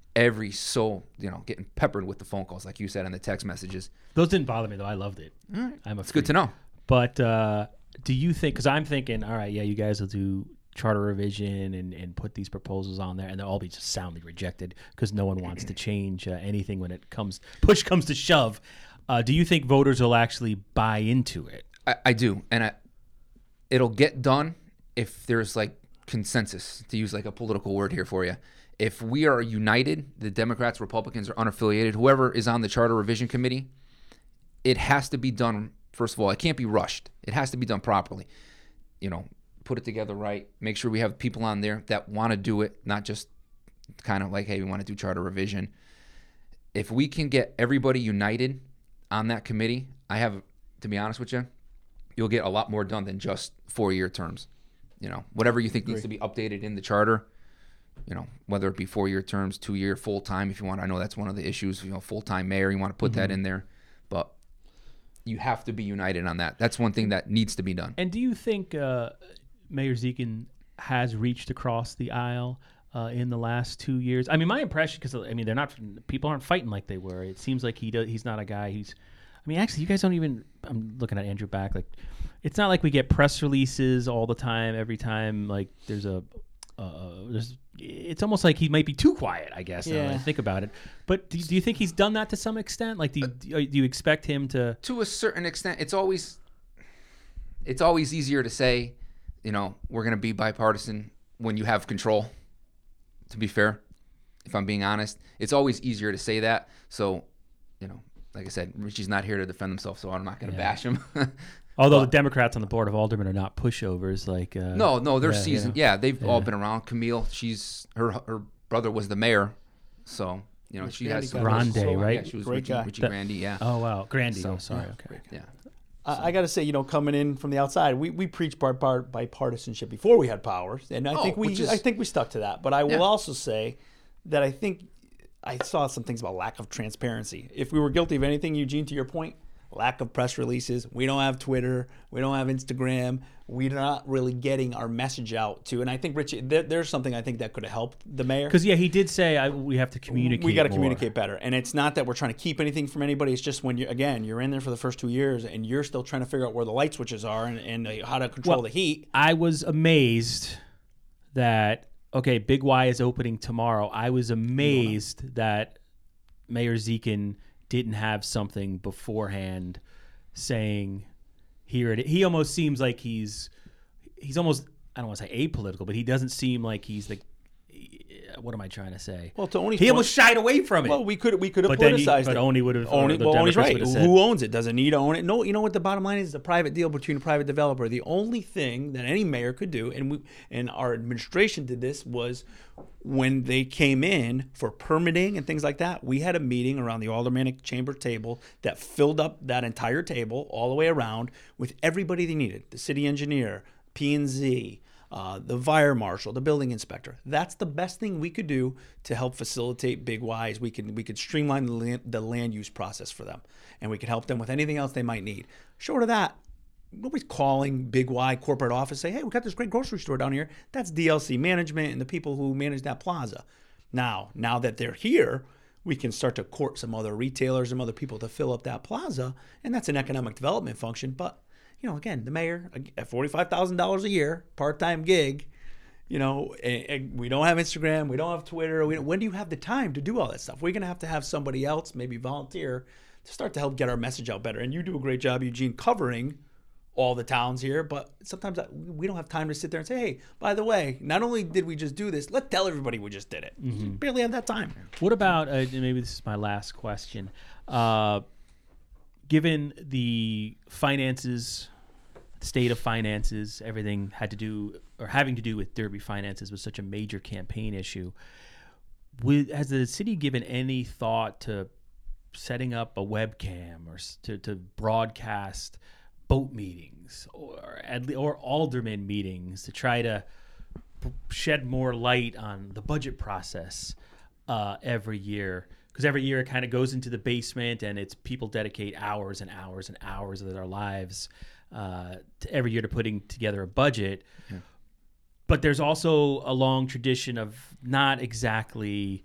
[SPEAKER 4] getting peppered with the phone calls, like you said, and the text messages.
[SPEAKER 2] Those didn't bother me, though. I loved it.
[SPEAKER 4] All right.
[SPEAKER 2] It's
[SPEAKER 4] good to know.
[SPEAKER 2] But do you think, because I'm thinking, all right, yeah, you guys will do charter revision and put these proposals on there, and they'll all be just soundly rejected because no one wants to change anything when push comes to shove. Do you think voters will actually buy into it?
[SPEAKER 4] I do. And it'll get done if there's consensus, to use a political word here for you. If we are united, the Democrats, Republicans, or unaffiliated, whoever is on the Charter Revision Committee, it has to be done, first of all, it can't be rushed. It has to be done properly. Put it together right. Make sure we have people on there that want to do it, not just kind of like, hey, we want to do Charter Revision. If we can get everybody united on that committee, to be honest with you, you'll get a lot more done than just 4-year terms. Whatever you think needs to be updated in the charter, whether it be 4-year terms, 2-year, full-time, if you want. I know that's one of the issues, full-time mayor, you want to put that in there. But you have to be united on that. That's one thing that needs to be done.
[SPEAKER 2] And do you think Mayor Zekin has reached across the aisle in the last 2 years? I mean, my impression, because people aren't fighting like they were. It seems like he's not a guy actually, you guys don't even, I'm looking at Andrew back, it's not like we get press releases all the time, every time, it's almost like he might be too quiet, I guess, now that I think about it. But do you think he's done that to some extent? Do you expect him to? To
[SPEAKER 4] a certain extent, it's always easier to say, we're going to be bipartisan when you have control, to be fair, if I'm being honest. It's always easier to say that. So, like I said, Richie's not here to defend himself, so I'm not going to bash him.
[SPEAKER 2] Although the Democrats on the Board of Aldermen are not pushovers,
[SPEAKER 4] no, they're seasoned. Yeah, they've all been around. Camille, her brother was the mayor, so she has some
[SPEAKER 2] Grande, right?
[SPEAKER 4] Yeah, she was
[SPEAKER 3] Great
[SPEAKER 4] Richie Grande. Yeah.
[SPEAKER 2] Oh wow, Grande.
[SPEAKER 4] So,
[SPEAKER 2] sorry. Okay.
[SPEAKER 4] Yeah.
[SPEAKER 3] I got to say, coming in from the outside, we preached bipartisanship before we had powers, and I think we stuck to that. But I will also say that I think I saw some things about lack of transparency. If we were guilty of anything, Eugene, to your point, lack of press releases. We don't have Twitter. We don't have Instagram. We're not really getting our message out to. And I think, Rich, there's something I think that could have helped the mayor.
[SPEAKER 2] Because, he did say we have to communicate.
[SPEAKER 3] We got to communicate better. And it's not that we're trying to keep anything from anybody. It's just when you're in there for the first 2 years and you're still trying to figure out where the light switches are and how to control the heat.
[SPEAKER 2] I was amazed that, Big Y is opening tomorrow. I was amazed that Mayor Zekin didn't have something beforehand saying here it is. He almost seems like he's almost, I don't want to say apolitical, but he doesn't seem like he's what am I trying to say?
[SPEAKER 3] Well, to Oni's
[SPEAKER 2] he
[SPEAKER 3] point-
[SPEAKER 2] almost shied away from it.
[SPEAKER 3] Well, we could have
[SPEAKER 2] but then
[SPEAKER 3] politicized it.
[SPEAKER 2] Oni would have.
[SPEAKER 3] Oni,
[SPEAKER 2] the
[SPEAKER 3] well, Oni's
[SPEAKER 2] Democrats
[SPEAKER 3] right.
[SPEAKER 2] would have said,
[SPEAKER 3] Who owns it? Does it need to own it? No. You know what the bottom line is? It's a private deal between a private developer. The only thing that any mayor could do, and our administration did this, was when they came in for permitting and things like that, we had a meeting around the aldermanic chamber table that filled up that entire table all the way around with everybody they needed: the city engineer, P&Z, the fire marshal, the building inspector. That's the best thing we could do to help facilitate Big Y's. We could streamline the land use process for them, and we could help them with anything else they might need. Short of that, nobody's calling Big Y corporate office, say, hey, we got this great grocery store down here. That's DLC management and the people who manage that plaza. Now that they're here, we can start to court some other retailers, some other people to fill up that plaza, and that's an economic development function. But again, the mayor at $45,000 a year, part-time gig, and we don't have Instagram, we don't have Twitter. When do you have the time to do all that stuff? We're going to have somebody else, maybe volunteer, to start to help get our message out better. And you do a great job, Eugene, covering all the towns here, but sometimes we don't have time to sit there and say, hey, by the way, not only did we just do this, let's tell everybody we just did it. We barely have that time.
[SPEAKER 2] What about, maybe this is my last question, given the finances, state of finances, everything having to do with Derby finances was such a major campaign issue, has the city given any thought to setting up a webcam or to broadcast boat meetings or alderman meetings to try to shed more light on the budget process every year? Because every year it kind of goes into the basement, and it's people dedicate hours and hours and hours of their lives every year to putting together a budget. Yeah. But there's also a long tradition of not exactly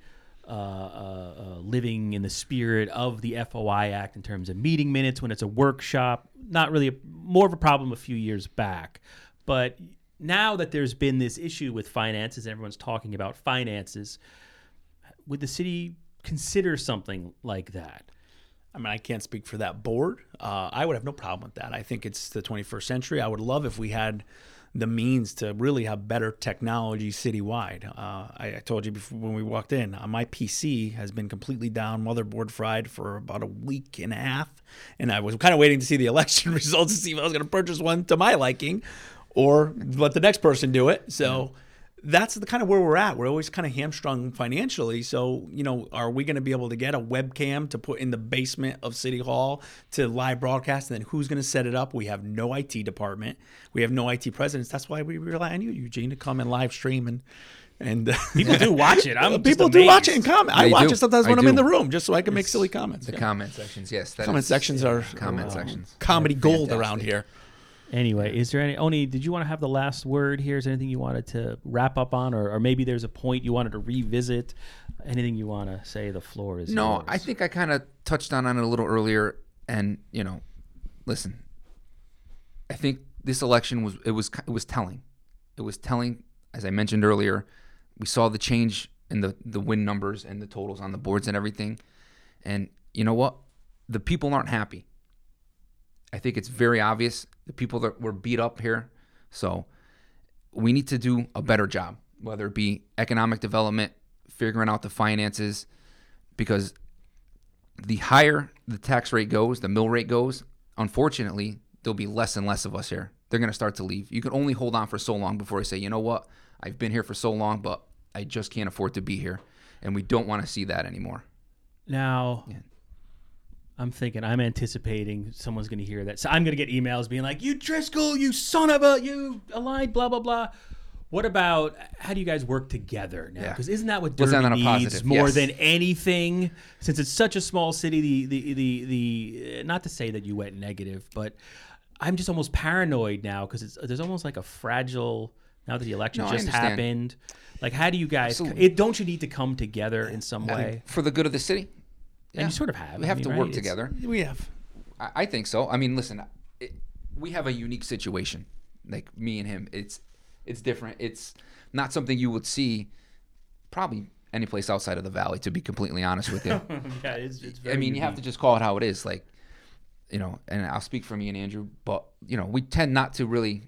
[SPEAKER 2] living in the spirit of the FOI Act in terms of meeting minutes when it's a workshop. Not really more of a problem a few years back. But now that there's been this issue with finances, and everyone's talking about finances, would the city consider something like that?
[SPEAKER 3] I mean, I can't speak for that board. I would have no problem with that. I think it's the 21st century. I would love if we had the means to really have better technology citywide. I told you before when we walked in, my PC has been completely down, motherboard fried for about a week and a half. And I was kind of waiting to see the election results to see if I was going to purchase one to my liking or let the next person do it. So that's the kind of where we're at. We're always kind of hamstrung financially. So, are we going to be able to get a webcam to put in the basement of City Hall to live broadcast? And then who's going to set it up? We have no IT department. We have no IT presidents. That's why we rely on you, Eugene, to come and live stream. And
[SPEAKER 2] people do watch it.
[SPEAKER 3] People do watch it and comment. I watch it sometimes when I'm in the room just so I can make silly comments.
[SPEAKER 4] The comment sections, yes.
[SPEAKER 3] Comment sections are comedy gold around here.
[SPEAKER 2] Anyway, is there any, Oni, did you want to have the last word here? Is there anything you wanted to wrap up on, or maybe there's a point you wanted to revisit? Anything you want to say? The floor is yours.
[SPEAKER 4] No, I think I kind of touched on it a little earlier, and listen, I think this election was telling. It was telling, as I mentioned earlier. We saw the change in the win numbers and the totals on the boards and everything, and you know what? The people aren't happy. I think it's very obvious. The people that were beat up here. So we need to do a better job, whether it be economic development, figuring out the finances, because the higher the tax rate goes, the mill rate goes, unfortunately, there'll be less and less of us here. They're going to start to leave. You can only hold on for so long before you say, you know what? I've been here for so long, but I just can't afford to be here. And we don't want to see that anymore.
[SPEAKER 2] Now, I'm anticipating someone's going to hear that. So I'm going to get emails being like, you Driscoll, you son of a, you Allied, blah, blah, blah. What about, how do you guys work together now? Because isn't that what Derby needs more than anything? Since it's such a small city, the not to say that you went negative, but I'm just almost paranoid now because there's almost like a fragile, now that the election just happened. Like, how do you guys, don't you need to come together in some way?
[SPEAKER 4] For the good of the city?
[SPEAKER 2] And you sort of have.
[SPEAKER 4] We have to work together.
[SPEAKER 3] We have.
[SPEAKER 4] I think so. I mean, listen, we have a unique situation. Like me and him, it's different. It's not something you would see probably any place outside of the Valley, to be completely honest with you.
[SPEAKER 2] Yeah, it's very
[SPEAKER 4] unique.
[SPEAKER 2] unique.
[SPEAKER 4] You have to just call it how it is. Like, and I'll speak for me and Andrew, but, we tend not to really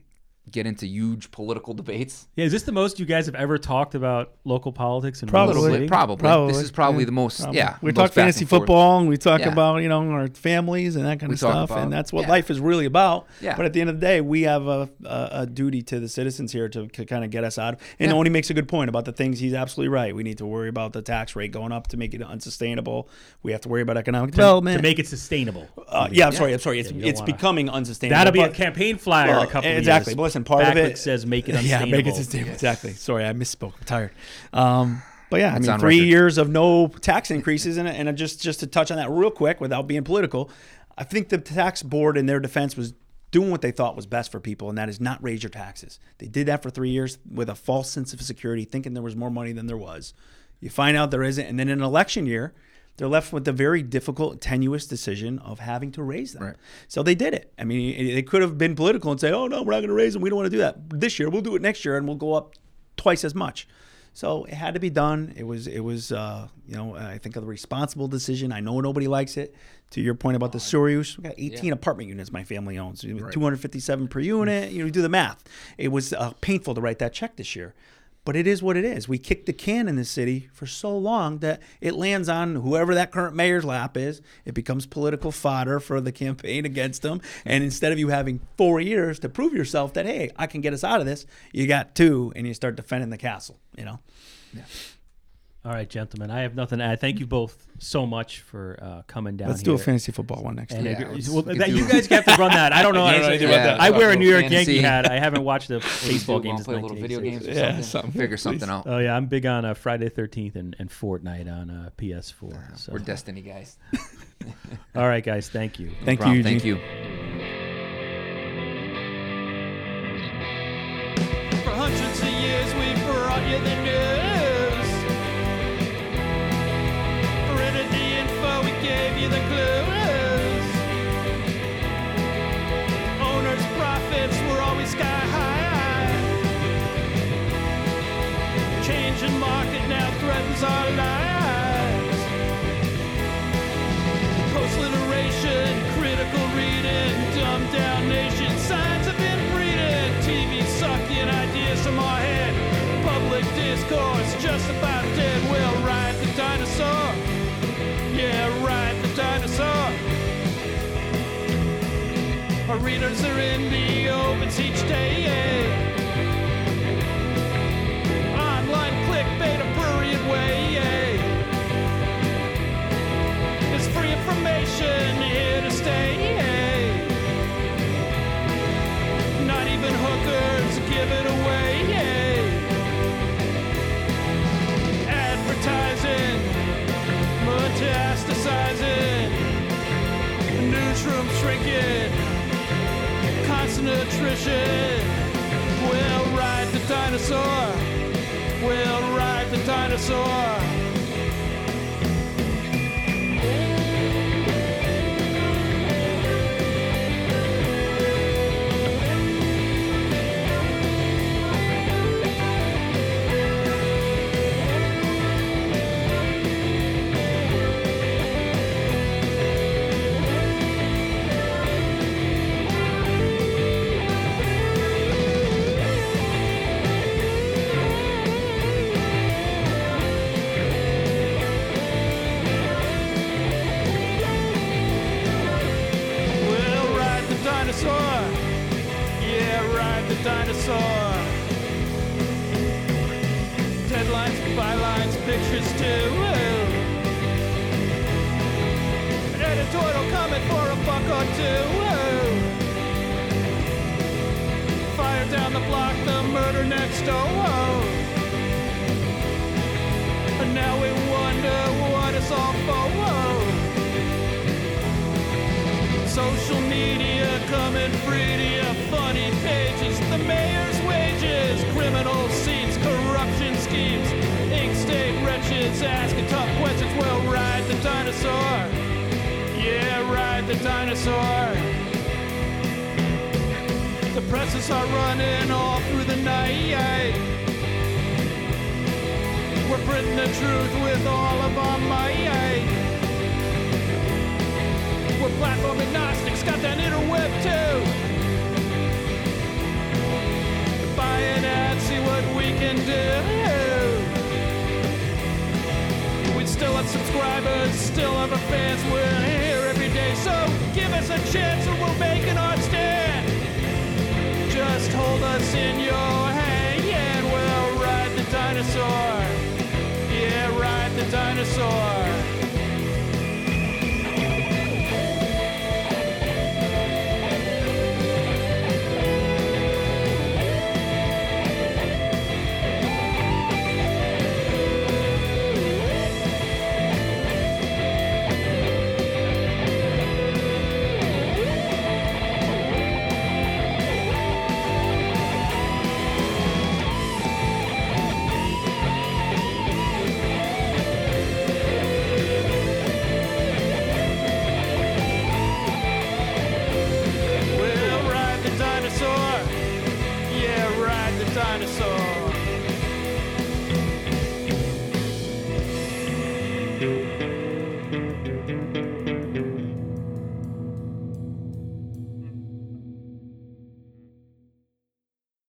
[SPEAKER 4] get into huge political debates.
[SPEAKER 2] Yeah, is this the most you guys have ever talked about local politics? In
[SPEAKER 3] Probably.
[SPEAKER 2] Rose City?
[SPEAKER 4] Probably. This is probably the most.
[SPEAKER 3] Probably.
[SPEAKER 4] Yeah,
[SPEAKER 3] We
[SPEAKER 4] most
[SPEAKER 3] talk
[SPEAKER 4] back
[SPEAKER 3] fantasy
[SPEAKER 4] and forth.
[SPEAKER 3] football, and we talk
[SPEAKER 4] Yeah.
[SPEAKER 3] about our families and that kind
[SPEAKER 4] We
[SPEAKER 3] of
[SPEAKER 4] talk
[SPEAKER 3] stuff,
[SPEAKER 4] about-
[SPEAKER 3] and that's what
[SPEAKER 4] yeah.
[SPEAKER 3] life is really about.
[SPEAKER 4] Yeah.
[SPEAKER 3] But at the end of the day, we have a duty to the citizens here to kind of get us out. And
[SPEAKER 4] Yeah.
[SPEAKER 3] Oni makes a good point about the things. He's absolutely right. We need to worry about the tax rate going up to make it unsustainable. We have to worry about economic development.
[SPEAKER 2] To make it sustainable.
[SPEAKER 3] Yeah, I'm sorry. It's
[SPEAKER 2] you don't
[SPEAKER 3] it's
[SPEAKER 2] wanna-
[SPEAKER 3] becoming unsustainable.
[SPEAKER 2] That'll be a
[SPEAKER 3] but-
[SPEAKER 2] campaign flyer in a couple of
[SPEAKER 3] exactly.
[SPEAKER 2] years.
[SPEAKER 3] But listen, part of
[SPEAKER 2] Backlick
[SPEAKER 3] it
[SPEAKER 2] says make it unsustainable.
[SPEAKER 3] Yeah, make it sustainable. Exactly. Sorry, I misspoke. I'm tired. But yeah,
[SPEAKER 4] That's
[SPEAKER 3] I mean,
[SPEAKER 4] on
[SPEAKER 3] 3
[SPEAKER 4] record.
[SPEAKER 3] years of no tax increases, and just to touch on that real quick without being political, I think the tax board, in their defense, was doing what they thought was best for people, and that is not raise your taxes. They did that for 3 years with a false sense of security, thinking there was more money than there was. You find out there isn't, and then in an election year, they're left with the very difficult, tenuous decision of having to raise them.
[SPEAKER 4] Right.
[SPEAKER 3] So they did it. I mean, they could have been political and say, "Oh no, we're not going to raise them. We don't want to do that this year. We'll do it next year, and we'll go up twice as much." So it had to be done. It was I think a responsible decision. I know nobody likes it. To your point about the sewer use, we got 18 apartment units my family owns, 257 per unit. You do the math. It was painful to write that check this year. But it is what it is. We kicked the can in this city for so long that it lands on whoever that current mayor's lap is. It becomes political fodder for the campaign against them. And instead of you having 4 years to prove yourself that, hey, I can get us out of this, you got 2, and you start defending the castle,
[SPEAKER 2] All right, gentlemen. I have nothing to add. Thank you both so much for coming down
[SPEAKER 3] Let's
[SPEAKER 2] here.
[SPEAKER 3] do a fantasy football one next
[SPEAKER 2] And
[SPEAKER 3] year.
[SPEAKER 4] Yeah, let's-
[SPEAKER 2] well,
[SPEAKER 4] we
[SPEAKER 2] that,
[SPEAKER 4] do-
[SPEAKER 2] you guys have to run that. I don't know.
[SPEAKER 3] I don't know anything about that.
[SPEAKER 2] I wear a
[SPEAKER 4] Talk
[SPEAKER 2] New York
[SPEAKER 4] fantasy.
[SPEAKER 2] Yankee hat. I haven't watched a baseball game since
[SPEAKER 4] Play a little video
[SPEAKER 2] 1986.
[SPEAKER 4] games or
[SPEAKER 3] Yeah,
[SPEAKER 4] something.
[SPEAKER 3] something.
[SPEAKER 4] Figure something out.
[SPEAKER 2] Oh yeah, I'm big on Friday 13th and Fortnite on PS4. So.
[SPEAKER 4] We're Destiny guys.
[SPEAKER 2] All right, guys. Thank you.
[SPEAKER 3] Thank you,
[SPEAKER 4] Problem.
[SPEAKER 3] Eugene.
[SPEAKER 4] Thank you.
[SPEAKER 1] For hundreds of years we brought you the news. Printed the info, we gave you the clues. Owners' profits were always sky high. Changing market now threatens our lives. Post-literation, critical reading, dumbed down nation, signs have been reading. TV sucking ideas from our head. Public discourse just about dead. We'll ride the dinosaur. Yeah, ride the dinosaur. Our readers are in the opens each day. Online clickbait, a prurient way. It's free information here to stay. Not even hookers give it away. Advertising, metastasizing, newsroom shrinking, constant attrition. We'll ride the dinosaur. We'll ride the dinosaur. We'll ride the dinosaur. Yeah, ride the dinosaur. Deadlines, bylines, pictures too. An editorial comment for a buck or two. Fire down the block, the murder next door. And now we wonder what it's all for. Social media coming free to you. Funny pages, the mayor's wages, criminal seats, corruption schemes, ink state wretches asking tough questions. Well, ride the dinosaur. Yeah, ride the dinosaur. The presses are running all through the night. We're printing the truth with all of our might. We're platform agnostics, got that interweb too. the fans, we're here every day. So give us a chance and we'll make an art stand. Just hold us in your hand, yeah, and we'll ride the dinosaur. Yeah, ride the dinosaur.